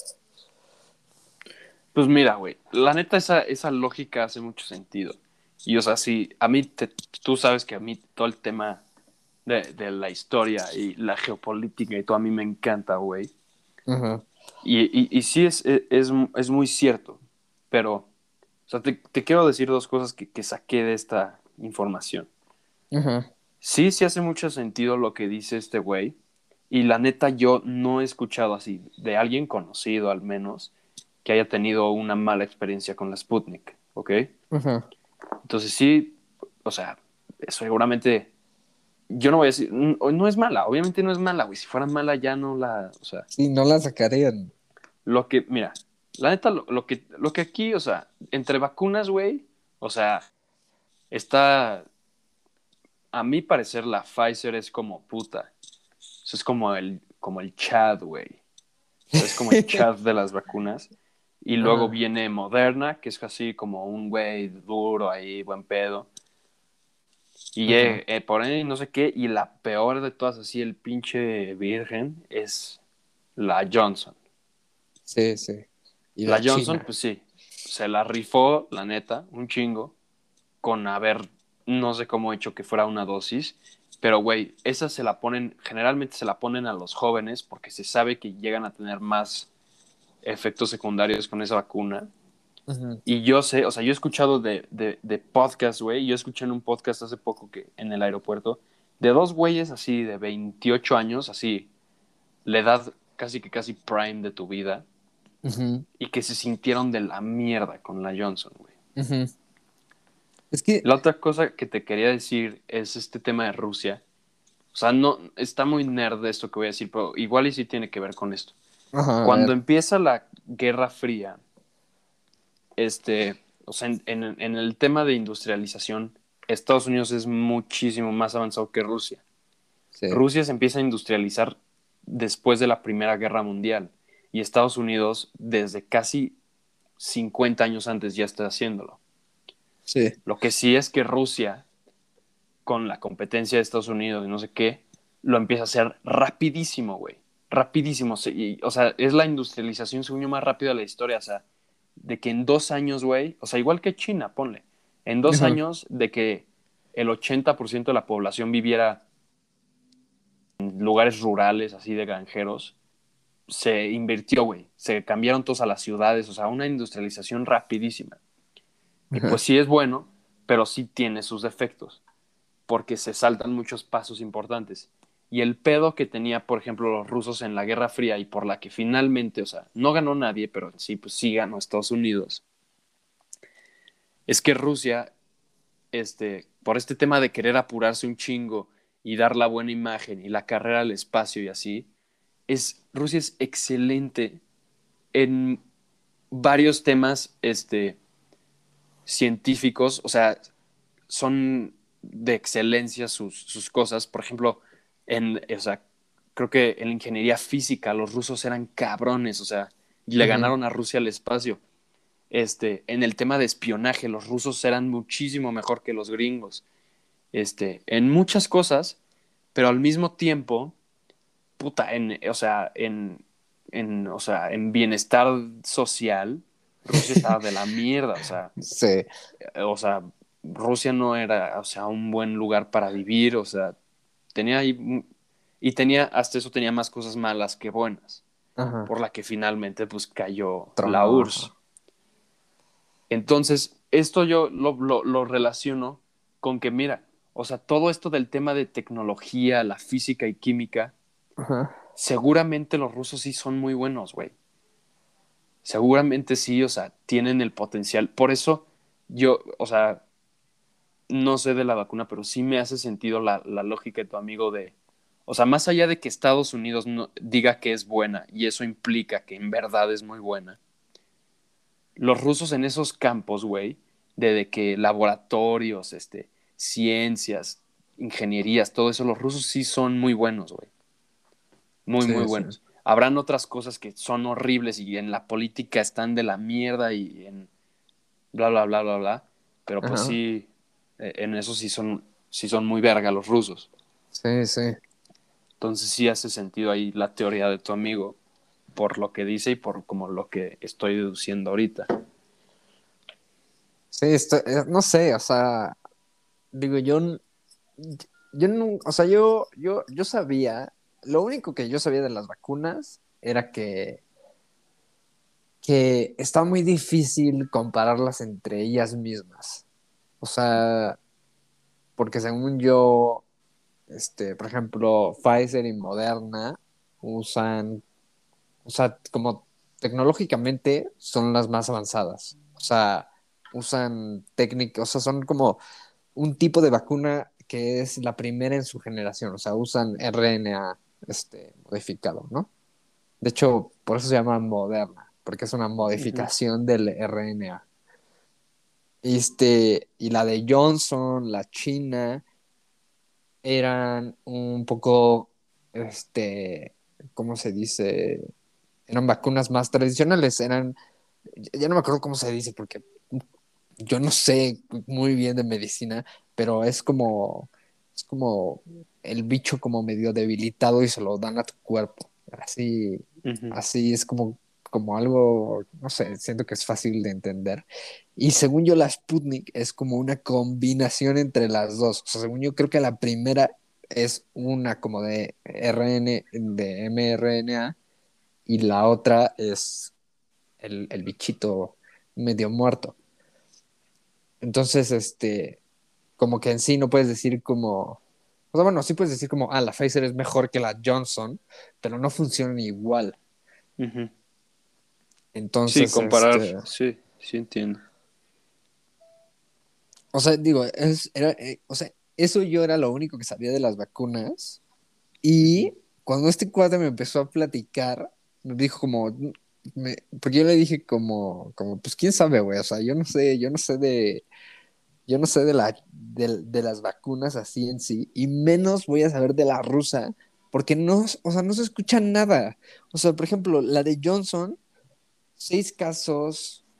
Pues mira, güey, la neta esa lógica hace mucho sentido. Y o sea, sí, tú sabes que a mí todo el tema de la historia y la geopolítica y todo a mí me encanta, güey. Ajá, Y sí es muy cierto, pero, o sea, te quiero decir dos cosas que saqué de esta información. ajá, Sí, sí hace mucho sentido lo que dice este güey. Y la neta, yo no he escuchado así, de alguien conocido al menos, que haya tenido una mala experiencia con la Sputnik, ¿ok? ajá. Entonces sí, o sea, seguramente, yo no voy a decir, no es mala, obviamente no es mala, güey. Si fuera mala ya no la, o sea, Sí, no la sacarían. mira, la neta, lo que aquí, o sea, entre vacunas, güey, o sea, está, a mi parecer, la Pfizer es como puta. Eso es como el Chad, güey. O sea, es como el Chad de las vacunas. Y luego Ajá, viene Moderna, que es así como un güey duro ahí, buen pedo. Y ajá. por ahí no sé qué. Y la peor de todas, así el pinche virgen, es la Johnson. Sí, sí. Y La la Johnson, China. pues sí, se la rifó, la neta, un chingo, con haber, no sé cómo hecho que fuera una dosis. Pero, güey, esa generalmente se la ponen a los jóvenes porque se sabe que llegan a tener más efectos secundarios con esa vacuna. Ajá, Y yo sé, o sea, yo he escuchado de podcast, güey. Yo escuché en un podcast hace poco que en el aeropuerto de dos güeyes así de 28 años, así, la edad casi prime de tu vida, ajá, y que se sintieron de la mierda con la Johnson, güey. ajá. Es que, La otra cosa que te quería decir es este tema de Rusia. O sea, no, está muy nerd esto que voy a decir, pero igual y sí tiene que ver con esto. ajá, a Cuando ver. empieza la Guerra Fría, o sea, en el tema de industrialización, Estados Unidos es muchísimo más avanzado que Rusia. Sí, Rusia se empieza a industrializar después de la Primera Guerra Mundial y Estados Unidos desde casi 50 años antes ya está haciéndolo. sí. Lo que sí es que Rusia, con la competencia de Estados Unidos y no sé qué, lo empieza a hacer rapidísimo, güey. Rapidísimo. O sea, es la industrialización según más rápida de la historia. O sea, de que en 2 años, güey, o sea, igual que China, ponle, en dos Ajá, años de que el 80% de la población viviera en lugares rurales, así de granjeros, se invirtió, güey. Se cambiaron todos a las ciudades, o sea, una industrialización rapidísima. Que pues ajá, sí es bueno, pero sí tiene sus defectos, porque se saltan muchos pasos importantes. Y el pedo que tenía, por ejemplo, los rusos en la Guerra Fría y por la que finalmente, o sea, no ganó nadie, pero sí, pues sí ganó Estados Unidos, es que Rusia, por este tema de querer apurarse un chingo y dar la buena imagen y la carrera al espacio y así, Rusia es excelente en varios temas, científicos, o sea, son de excelencia sus cosas. Por ejemplo, o sea, creo que en la ingeniería física los rusos eran cabrones, o sea, y le ajá, ganaron a Rusia al espacio. en el tema de espionaje, los rusos eran muchísimo mejor que los gringos, en muchas cosas, pero al mismo tiempo, puta, o sea, en bienestar social, Rusia estaba de la mierda, Sí, o sea, Rusia no era, o sea, un buen lugar para vivir, o sea, tenía ahí, y tenía, hasta eso tenía más cosas malas que buenas, ajá, por la que finalmente, pues, cayó la trono, URSS. ajá. Entonces, esto yo lo relaciono con que, mira, o sea, todo esto del tema de tecnología, la física y química, Ajá. seguramente los rusos sí son muy buenos, güey. Seguramente sí, o sea, tienen el potencial. Por eso yo, o sea, no sé de la vacuna, pero sí me hace sentido la lógica de tu amigo de, o sea, más allá de que Estados Unidos no, diga que es buena y eso implica que en verdad es muy buena, los rusos en esos campos, güey, de que laboratorios, ciencias, ingenierías, todo eso, los rusos sí son muy buenos, güey. Muy, muy Sí, sí. buenos. Habrán otras cosas que son horribles y en la política están de la mierda y en bla, bla, bla, bla, bla. Pero pues Ajá. sí, en eso sí son muy verga los rusos. Sí, sí. Entonces sí hace sentido ahí la teoría de tu amigo por lo que dice y por como lo que estoy deduciendo ahorita. Sí, no sé, o sea, digo, yo no, o sea, yo sabía, lo único que yo sabía de las vacunas era que está muy difícil compararlas entre ellas mismas. O sea, porque según yo, por ejemplo, Pfizer y Moderna usan, o sea, como tecnológicamente son las más avanzadas. O sea, usan técnicas, o sea, son como un tipo de vacuna que es la primera en su generación. O sea, usan RNA, modificado, ¿no? De hecho, por eso se llama Moderna, porque es una Ujú, modificación del RNA. Y la de Johnson, la China, eran un poco, ¿cómo se dice? Eran vacunas más tradicionales, ya no me acuerdo cómo se dice, porque yo no sé muy bien de medicina, pero es como el bicho como medio debilitado y se lo dan a tu cuerpo. Así, ujú. así es como algo, no sé, siento que es fácil de entender. Y según yo, la Sputnik es como una combinación entre las dos. O sea, según yo, creo que la primera es una como de de mRNA, y la otra es el bichito medio muerto. Entonces, como que en sí no puedes decir como, o sea, bueno, sí puedes decir como, la Pfizer es mejor que la Johnson, pero no funcionan igual. Ujú. Sí, Entonces, comparar, sí, sí entiendo. o sea, digo, o sea, eso yo era lo único que sabía de las vacunas. Ujú, Y cuando este cuate me empezó a platicar, me dijo como, porque yo le dije como, pues quién sabe, güey, o sea, yo no sé de las vacunas así en sí, y menos voy a saber de la rusa, porque no, o sea, no se escucha nada. O sea, por ejemplo, la de Johnson, 6 casos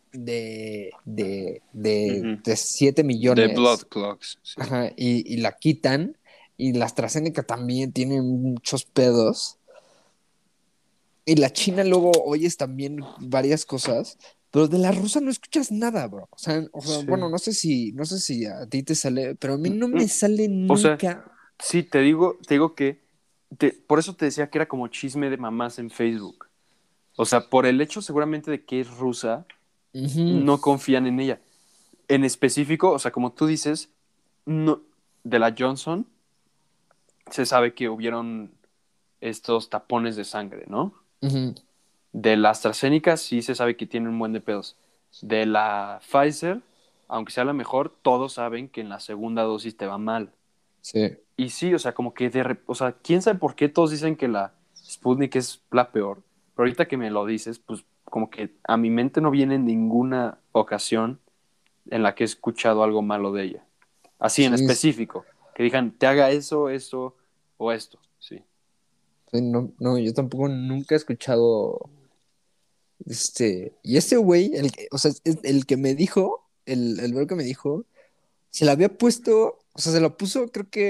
ujú. de 7 De blood millones, clots, sí. ajá, y la quitan, y la AstraZeneca también tiene muchos pedos, y la China luego oyes también varias cosas. Pero de la rusa no escuchas nada, bro. O sea, bueno, Sí. no sé si a ti te sale, pero a mí no me Mm, sale O sea, nunca. sí, te digo que, por eso te decía que era como chisme de mamás en Facebook. O sea, por el hecho seguramente de que es rusa, Ujú, no confían en ella. En específico, o sea, como tú dices, no, de la Johnson se sabe que hubieron estos tapones de sangre, ¿no? ujú, De la AstraZeneca sí se sabe que tiene un buen de pedos. De la Pfizer, aunque sea la mejor, todos saben que en la segunda dosis te va mal. sí, Y sí, o sea, como que o sea, quién sabe por qué todos dicen que la Sputnik es la peor. Pero ahorita que me lo dices, pues como que a mi mente no viene ninguna ocasión en la que he escuchado algo malo de ella. Así en sí, específico, que digan, te haga eso o esto, sí. sí, no, no, yo tampoco nunca he escuchado. Y este güey, o sea, el que me dijo, el bro que me dijo, se la había puesto, o sea, se la puso,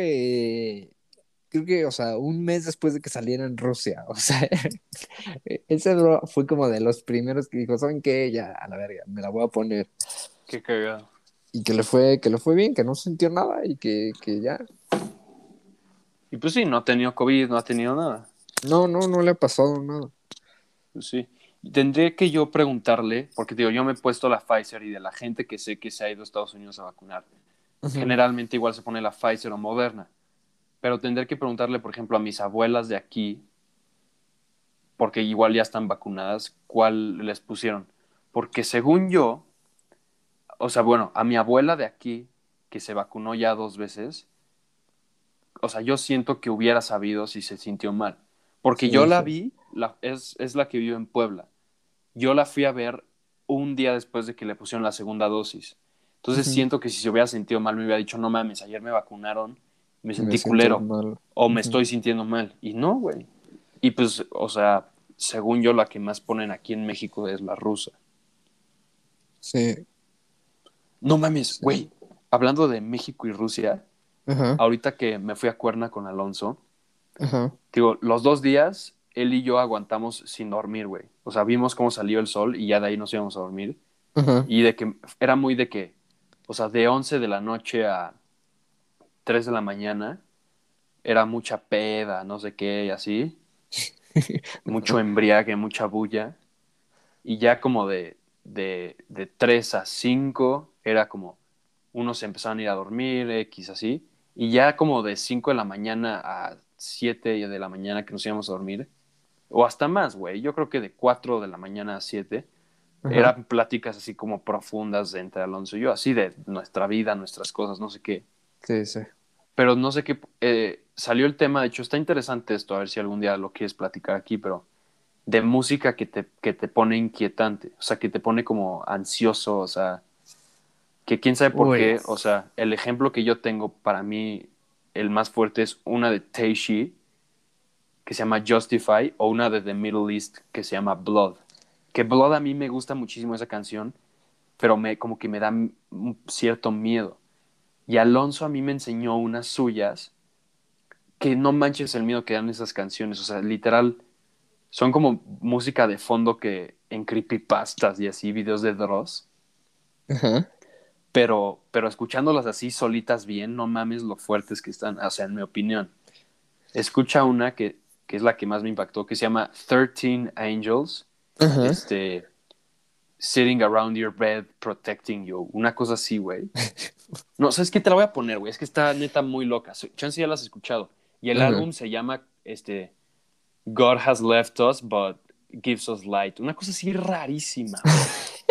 o sea, un mes después de que saliera en Rusia. O sea, ese bro fue como de los primeros que dijo, ¿saben qué? Ya, a la verga, me la voy a poner. Qué cagado. Y que le fue bien, que no sintió nada y que ya. Y pues sí, no ha tenido COVID, no ha tenido nada. No, no, no le ha pasado nada. Pues sí. Y tendré que yo preguntarle, porque digo, yo me he puesto la Pfizer y de la gente que sé que se ha ido a Estados Unidos a vacunar, Ujú, generalmente igual se pone la Pfizer o Moderna. Pero tendré que preguntarle, por ejemplo, a mis abuelas de aquí, porque igual ya están vacunadas, cuál les pusieron. Porque según yo, o sea, bueno, a mi abuela de aquí, que se vacunó ya 2 veces, o sea, yo siento que hubiera sabido si se sintió mal. Porque yo sí, la sí. vi, es la que vive en Puebla. Yo la fui a ver un día después de que le pusieron la segunda dosis. Entonces Ujú. siento que si se hubiera sentido mal, me hubiera dicho, no mames, ayer me vacunaron, me Me sentí siento culero, mal. o me Ujú. estoy sintiendo mal. Y no, güey. Y pues, o sea, según yo, la que más ponen aquí en México es la rusa. Sí, No mames, sí. güey. Hablando de México y Rusia, Ajá, ahorita que me fui a Cuerna con Alonso, ajá, digo, los 2 días, él y yo aguantamos sin dormir, güey. O sea, vimos cómo salió el sol y ya de ahí nos íbamos a dormir. ajá. Y de que era muy de que, o sea, de 11 de la noche a 3 de la mañana, era mucha peda, no sé qué, y así. Mucho embriague, mucha bulla. Y ya como de 3 a 5 era como, unos empezaban a ir a dormir, X así. Y ya como de 5 de la mañana a 7 de la mañana que nos íbamos a dormir, o hasta más, güey. Yo creo que de 4 de la mañana a 7 Ajá. eran pláticas así como profundas entre Alonso y yo, así de nuestra vida, nuestras cosas, no sé qué. Sí, sí. Pero no sé qué, salió el tema, de hecho está interesante esto, a ver si algún día lo quieres platicar aquí, pero de música que te pone inquietante, o sea, que te pone como ansioso, o sea, que quién sabe por Uy. qué, o sea, el ejemplo que yo tengo para mí, el más fuerte es una de Teishi, que se llama Justify, o una de The Middle East, que se llama Blood. Que Blood a mí me gusta muchísimo esa canción, pero como que me da un cierto miedo. Y Alonso a mí me enseñó unas suyas que no manches el miedo que dan esas canciones. O sea, literal, son como música de fondo que en creepypastas y así, videos de Dross. Ajá. Pero escuchándolas así solitas bien, no mames lo fuertes que están. O sea, en mi opinión. Escucha una que es la que más me impactó, que se llama 13 Angels. Ajá. Este, Sitting around your bed, protecting you. Una cosa así, güey. No, ¿sabes qué? Te la voy a poner, güey. Es que está neta muy loca. Chance ya la has escuchado. Y el Ajá. álbum se llama God Has Left Us, but Gives Us Light. Una cosa así rarísima, güey.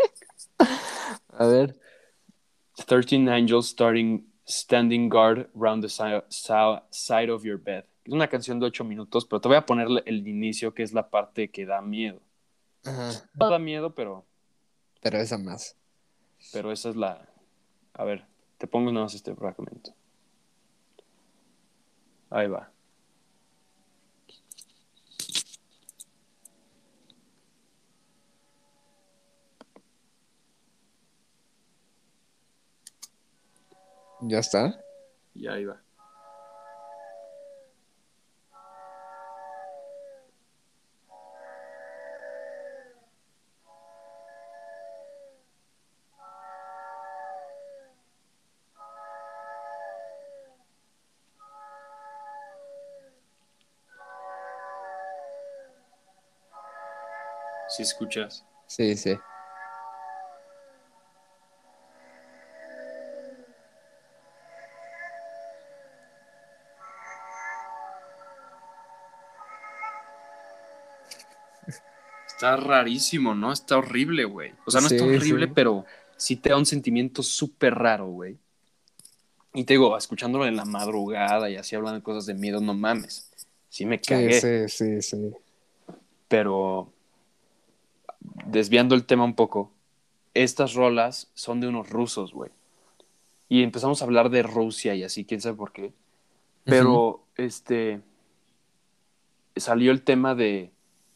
A ver. 13 Angels standing guard round the side of your bed. Es una canción de 8 minutos, pero te voy a poner el inicio, que es la parte que da miedo. Ajá. No da miedo, Pero esa más. pero esa es la... A ver, te pongo nada más este fragmento. Ahí va. ¿Ya está? Y ahí va. Si escuchas. Sí, sí. Está rarísimo, ¿no? Está horrible, güey. O sea, no está Sí, horrible, sí. pero sí te da un sentimiento súper raro, güey. Y te digo, escuchándolo en la madrugada y así hablando de cosas de miedo, no mames. Sí me Sí, cagué. sí, sí, sí. Pero desviando el tema un poco, estas rolas son de unos rusos, güey. Y empezamos a hablar de Rusia y así, quién sabe por qué. Ujú. Pero, salió el tema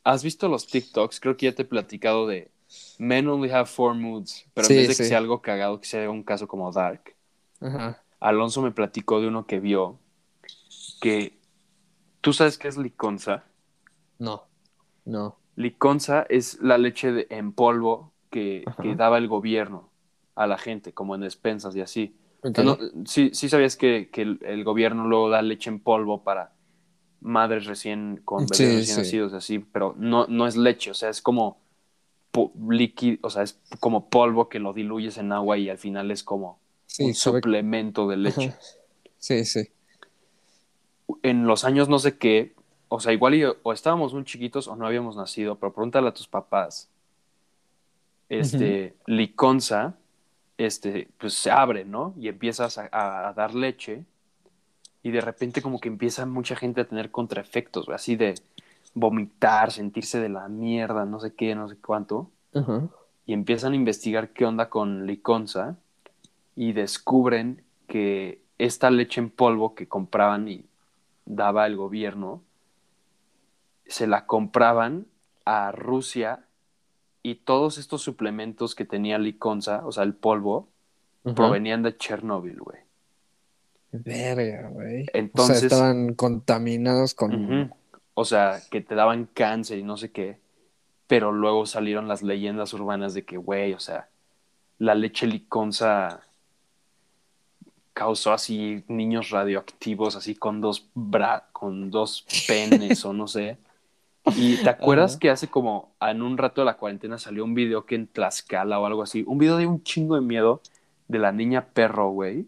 ¿Has visto los TikToks? Creo que ya te he platicado de Men only have four moods, pero en vez Sí, de que sea sí. algo cagado, que sea un caso como Dark. Ajá. Alonso me platicó de uno que vio que... ¿Tú sabes qué es liconza? No, no. Liconza es la leche en polvo que Ajá. daba el gobierno a la gente, como en despensas y así. O Ok. sea, no, sí, sí sabías que el gobierno luego da leche en polvo para madres recién, con bebés Sí, recién sí. nacidos y así, pero no, no es leche, o sea, es como líquido, o sea, es como polvo que lo diluyes en agua y al final es como un Sí, sabe. suplemento de leche. Ajá. Sí, sí. En los años no sé qué, o sea, igual o estábamos muy chiquitos o no habíamos nacido, pero pregúntale a tus papás, Ujú. liconza, pues se abre, ¿no? Y empiezas a dar leche y de repente como que empieza mucha gente a tener contraefectos, güey, así de vomitar, sentirse de la mierda, no sé qué, no sé cuánto, Ajá. y empiezan a investigar qué onda con liconza y descubren que esta leche en polvo que compraban y daba el gobierno, se la compraban a Rusia y todos estos suplementos que tenía liconza, o sea, el polvo, Ajá. provenían de Chernóbil, güey. Verga, güey. O sea, Entonces, estaban contaminados con... uh-huh, o sea, que te daban cáncer y no sé qué, pero luego salieron las leyendas urbanas de que, güey, o sea, la leche liconza causó así niños radioactivos, así con dos penes o no sé. Y te acuerdas Ajá. que hace como en un rato de la cuarentena salió un video que en Tlaxcala o algo así, un video de un chingo de miedo de la niña perro, güey.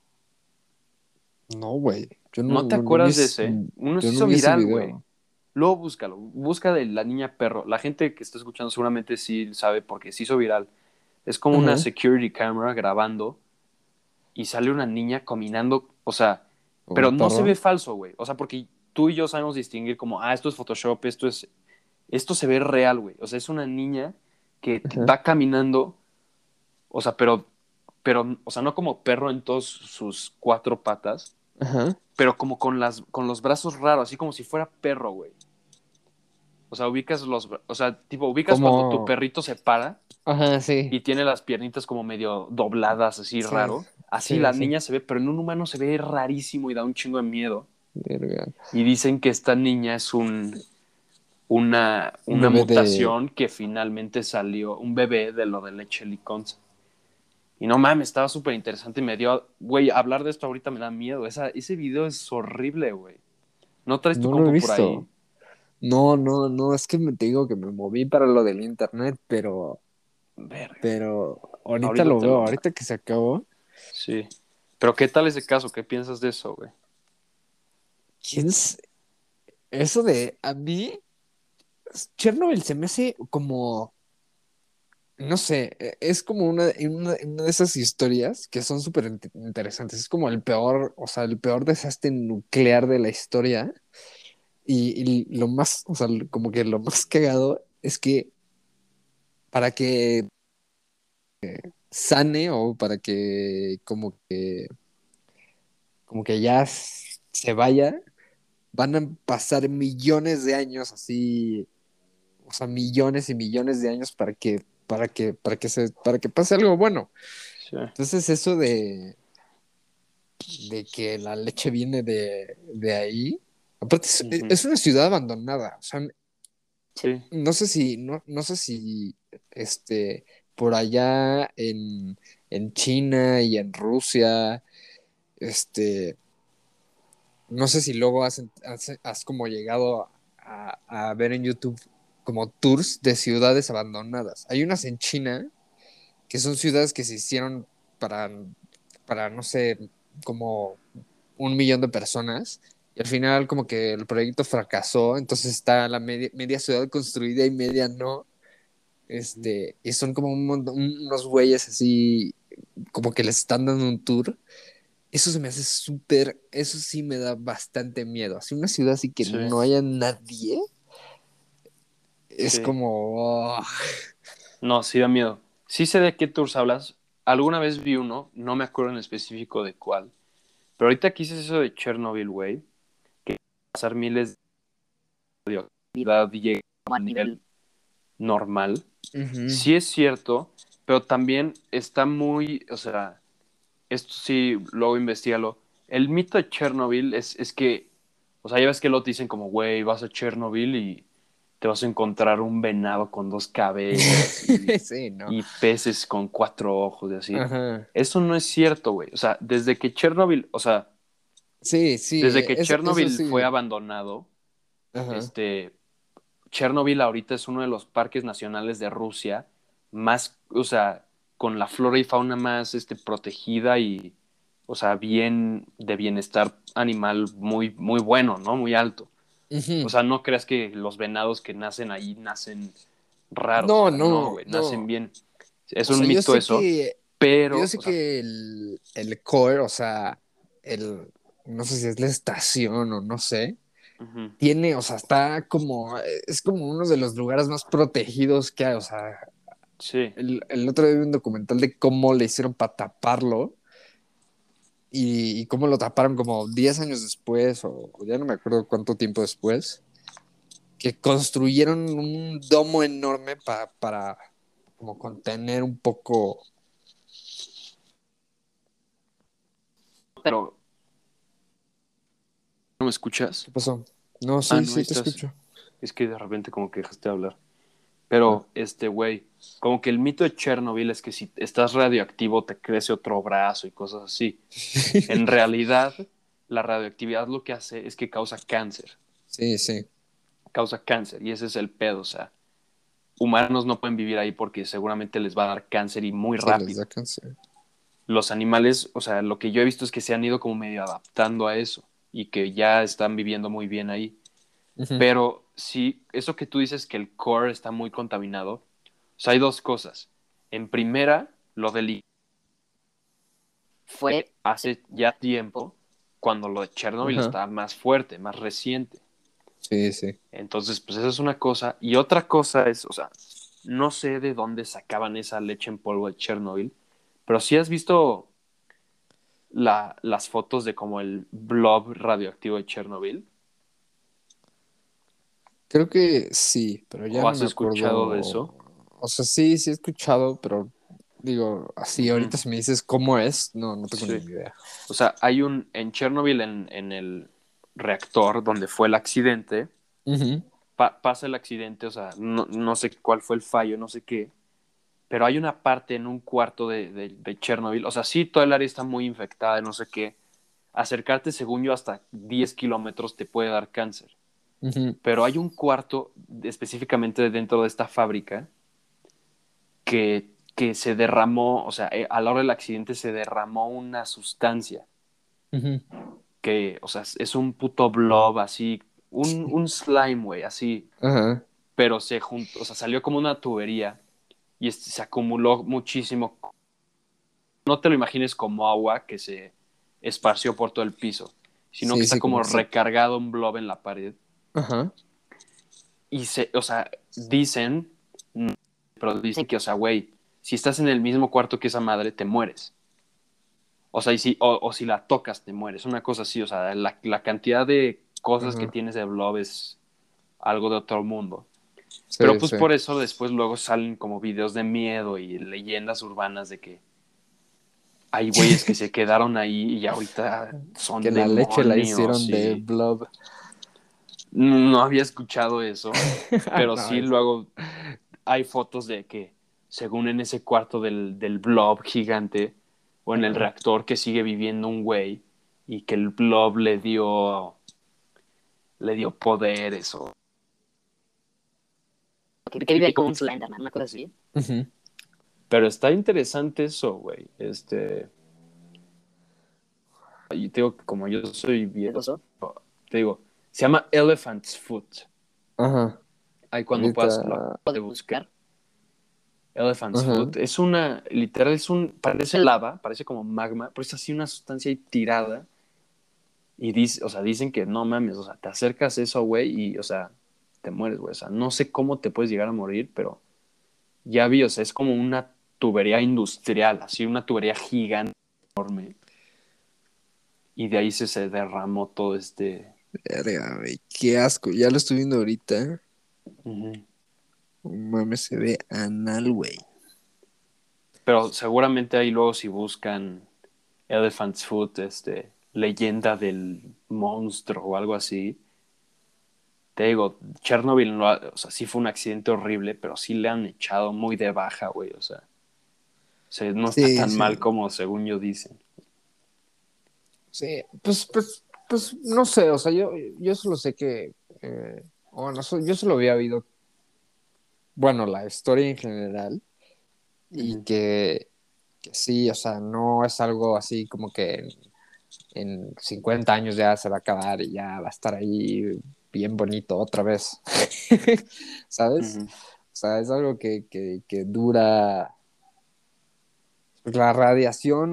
No, güey. Yo no, ¿No te no, no vi acuerdas de ese? Uno se yo no hizo vi ese viral, güey. video. Luego búscalo, busca de la niña perro. La gente que está escuchando seguramente sí sabe porque se hizo viral. Es como una Ajá. security camera grabando y sale una niña caminando, o sea, ¿Con pero un no se ve perro? falso, güey. O sea, porque tú y yo sabemos distinguir como, esto es Photoshop, esto se ve real, güey. O sea, es una niña que Ajá. va caminando, o sea, o sea, no como perro en todas sus cuatro patas, Ajá. pero como con los brazos raros, así como si fuera perro, güey. O sea, o sea, tipo, ubicas cuando tu Como... perrito se para Ajá, sí. y tiene las piernitas como medio dobladas, así Sí. raro. Así Sí, la sí. niña se ve, pero en un humano se ve rarísimo y da un chingo de miedo. Verga. Y dicen que esta niña es Un una bebé de... mutación que finalmente salió, un bebé de lo de leche liconza. Y no mames, estaba súper interesante y me dio, güey, hablar de esto ahorita me da miedo. Ese video es horrible, güey. ¿No traes tu No lo he compu por ahí? visto. No, no, no. Es que te digo que me moví para lo del internet, pero... Verga. Pero ahorita Ahorita lo te veo. lo mando. Ahorita que se acabó. Sí. Pero ¿qué tal ese caso? ¿Qué piensas de eso, güey? ¿Quién es? Eso de... A mí... Chernobyl se me hace como... No sé, es como una de esas historias que son súper interesantes. Es como el peor, o sea, el peor desastre nuclear de la historia. Y lo más, o sea, como que lo más cagado es que para que sane o para que como que ya se vaya, van a pasar millones de años así, o sea, millones y millones de años para que pase algo bueno. Sí. Entonces, eso de que la leche viene de ahí. Aparte, Ujú. es una ciudad abandonada. O sea, Sí. no sé si por allá en China y en Rusia, este, no sé si luego has como llegado a ver en YouTube como tours de ciudades abandonadas. Hay unas en China que son ciudades que se hicieron para, no sé, como 1 millón de personas. Y al final como que el proyecto fracasó, entonces está la media ciudad construida y media no. Y son como unos güeyes así, como que les están dando un tour. Eso se me hace súper, eso sí me da bastante miedo. Así una ciudad así que Sí. no haya nadie, es Sí. como... oh. No, sí da miedo. Sí sé de qué tours hablas. Alguna vez vi uno, no me acuerdo en específico de cuál. Pero ahorita que hice eso de Chernobyl, güey, pasar miles de radioactividad y llega a nivel normal. Ujú. Sí es cierto, pero también está muy, o sea, esto sí, luego investigalo. El mito de Chernobyl es que, o sea, ya ves que lo te dicen como, güey, vas a Chernobyl y te vas a encontrar un venado con 2 cabezas Sí, no. y peces con 4 ojos y así. Ajá. Eso no es cierto, güey. O sea, desde que Chernobyl, o sea, Sí, sí, desde que eso Chernobyl fue sí. abandonado, Ajá. este, Chernobyl ahorita es uno de los parques nacionales de Rusia más, o sea, con la flora y fauna más protegida y, o sea, bien de bienestar animal muy, muy bueno, ¿no? Muy alto. O Ujú. sea, no creas que los venados que nacen ahí nacen raros, o No, sea, no, no, güey, nacen no. bien. Es O sea, un mito eso, yo pero, sé o sea, que el core, o sea, no sé si es la estación o no sé, uh-huh, tiene, o sea, está como, es como uno de los lugares más protegidos que hay, o sea, sí. el otro día vi un documental de cómo le hicieron para taparlo y cómo lo taparon como 10 años después, o ya no me acuerdo cuánto tiempo después, que construyeron un domo enorme para como contener un poco. Pero, ¿no me escuchas? ¿Qué pasó? No, Ah, sí, no, ahí sí te estás. escucho. Es que de repente como que dejaste de hablar. Ah. Pero, güey, como que el mito de Chernobyl es que si estás radioactivo te crece otro brazo y cosas así. En realidad, la radioactividad lo que hace es que causa cáncer. Sí, sí, Causa cáncer y ese es el pedo. O sea, humanos no pueden vivir ahí porque seguramente les va a dar cáncer y muy sí, les da rápido. cáncer. Los animales, o sea, lo que yo he visto es que se han ido como medio adaptando a eso y que ya están viviendo muy bien ahí. Ujú. Pero sí, eso que tú dices que el core está muy contaminado, o sea, hay dos cosas. En primera, lo del fue hace ya tiempo, cuando lo de Chernobyl Ajá. estaba más fuerte, más reciente. Sí, sí. Entonces, pues esa es una cosa. Y otra cosa es, o sea, no sé de dónde sacaban esa leche en polvo de Chernobyl, pero sí has visto las fotos de como el blob radioactivo de Chernobyl, Creo que sí, pero ya o no has me escuchado de acuerdo. eso. O sea, sí, sí he escuchado, pero digo, así Ujú. ahorita si me dices cómo es, no tengo ni Sí. idea. O sea, hay en Chernobyl, en el reactor donde fue el accidente, Ujú. pasa el accidente, o sea, no sé cuál fue el fallo, no sé qué, pero hay una parte en un cuarto de Chernobyl, o sea, sí, todo el área está muy infectada, no sé qué, acercarte, según yo, hasta 10 kilómetros te puede dar cáncer, Ujú. pero hay un cuarto específicamente dentro de esta fábrica que se derramó, o sea, a la hora del accidente se derramó una sustancia Ujú. que, o sea, es un puto blob así, un slime, güey, así, Ajá. pero se juntó, o sea, salió como una tubería y se acumuló muchísimo. No te lo imagines como agua que se esparció por todo el piso, sino que Sí, está sí, como como que se. recargado un blob en la pared. Ajá. Y o sea, dicen, pero dicen que, o sea, güey, si estás en el mismo cuarto que esa madre, te mueres. O sea, o si la tocas, te mueres. Una cosa así, o sea, la cantidad de cosas que Ajá. tienes de blob es algo de otro mundo. Pero Sí, pues sí. por eso después luego salen como videos de miedo y leyendas urbanas de que hay güeyes que se quedaron ahí y ahorita Que son la leche la demonios hicieron de y blob. no había escuchado eso, pero No, sí luego hay fotos de que según en ese cuarto del blob gigante o en el ajá. reactor que sigue viviendo un güey y que el blob le dio poderes o que vive como un Slenderman, una cosa así. Ujú. Pero está interesante eso, güey. Y te digo que como yo soy viejo, te digo, se llama Elephant's Foot. Ajá. Ahí cuando puedas lo Ahorita. acabo de buscar. Elephant's Ajá. Foot. Literal, parece lava, parece como magma, pero es así una sustancia ahí tirada. Y o sea, dicen que no mames, o sea, te acercas a eso, güey, y, o sea, te mueres, güey. O sea, no sé cómo te puedes llegar a morir, pero ya vi, o sea, es como una tubería industrial, así una tubería gigante, enorme. Y de ahí se derramó todo Verga, güey, qué asco. Ya lo estoy viendo ahorita. Ujú. Mames, se ve anal, güey. Pero seguramente ahí luego si buscan Elephant's Foot, leyenda del monstruo o algo así. Te digo, Chernobyl no o sea, sí fue un accidente horrible, pero sí le han echado muy de baja, güey. O sea, no está Sí, tan sí. mal como según yo dicen. Sí, pues, no sé, o sea, yo solo sé que, bueno, yo solo había oído, bueno, la historia en general, y Ujú. que sí, o sea, no es algo así como que en 50 años ya se va a acabar y ya va a estar ahí bien bonito otra vez, ¿sabes? Ujú. O sea, es algo que dura, pues la radiación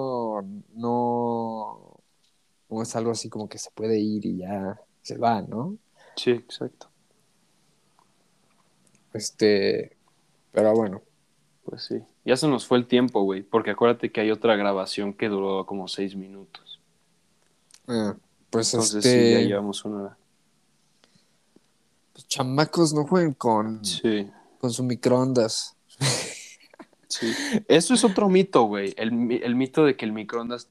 no es algo así como que se puede ir y ya se va, ¿no? Sí, exacto. Este, pero bueno, Pues sí. Ya se nos fue el tiempo, güey, porque acuérdate que hay otra grabación que duró como 6 minutos. ah, pues Entonces sí, ya llevamos una hora. pues, chamacos no jueguen Sí, con su microondas. sí. Eso es otro mito, güey. El mito de que el microondas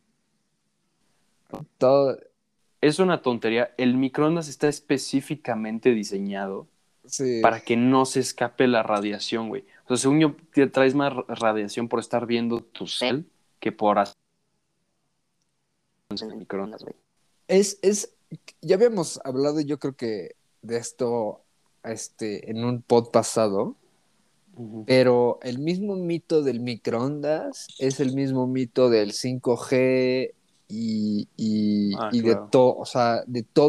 Todo, es una tontería. El microondas está específicamente diseñado sí, para que no se escape la radiación, güey. O sea, según yo, te traes más radiación por estar viendo tu cel que por hacer en el microondas, güey. es, ya habíamos hablado, yo creo que de esto, en un pod pasado, Ujú. pero el mismo mito del microondas es el mismo mito del 5G Ah, y de claro. todo, o sea,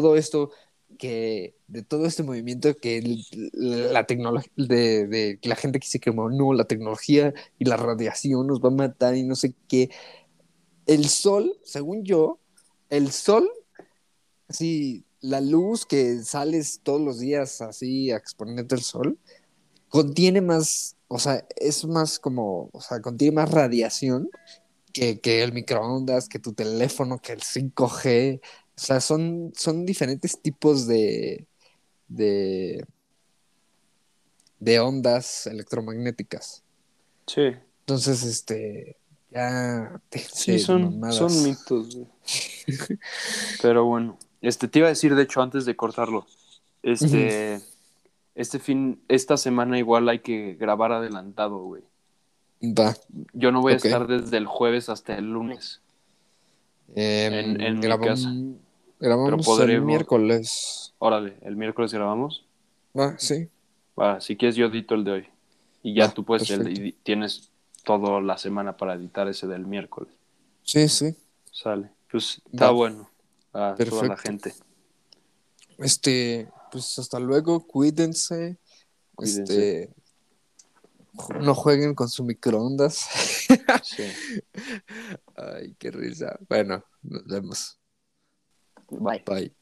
de todo este movimiento que la tecnología, de que la gente que dice que no, la tecnología y la radiación nos va a matar y no sé qué. El sol, según yo, el sol, así, la luz que sales todos los días así a exponerte al sol, contiene más, o sea, es más como, o sea, contiene más radiación que el microondas, que tu teléfono, que el 5G. O sea, son diferentes tipos de, de ondas electromagnéticas. Sí, Entonces, ya sí, déjense de son mamadas. mitos, güey. Pero bueno, te iba a decir, de hecho, antes de cortarlo, Ujú. esta semana igual hay que grabar adelantado, güey. Va, Yo no voy a ok. estar desde el jueves hasta el lunes en mi casa, pero Grabamos el podremos, miércoles. órale, el miércoles grabamos. Va, sí, Va, si quieres yo edito el de hoy. Y ya va, tú pues perfecto. tienes toda la semana para editar ese del miércoles. Sí, sí, Sale. Pues está va, bueno a toda la perfecto. gente. Pues hasta luego, cuídense. Cuídense. Este, no jueguen con su microondas. Sí. Ay, qué risa. Bueno, nos vemos. Bye. Bye.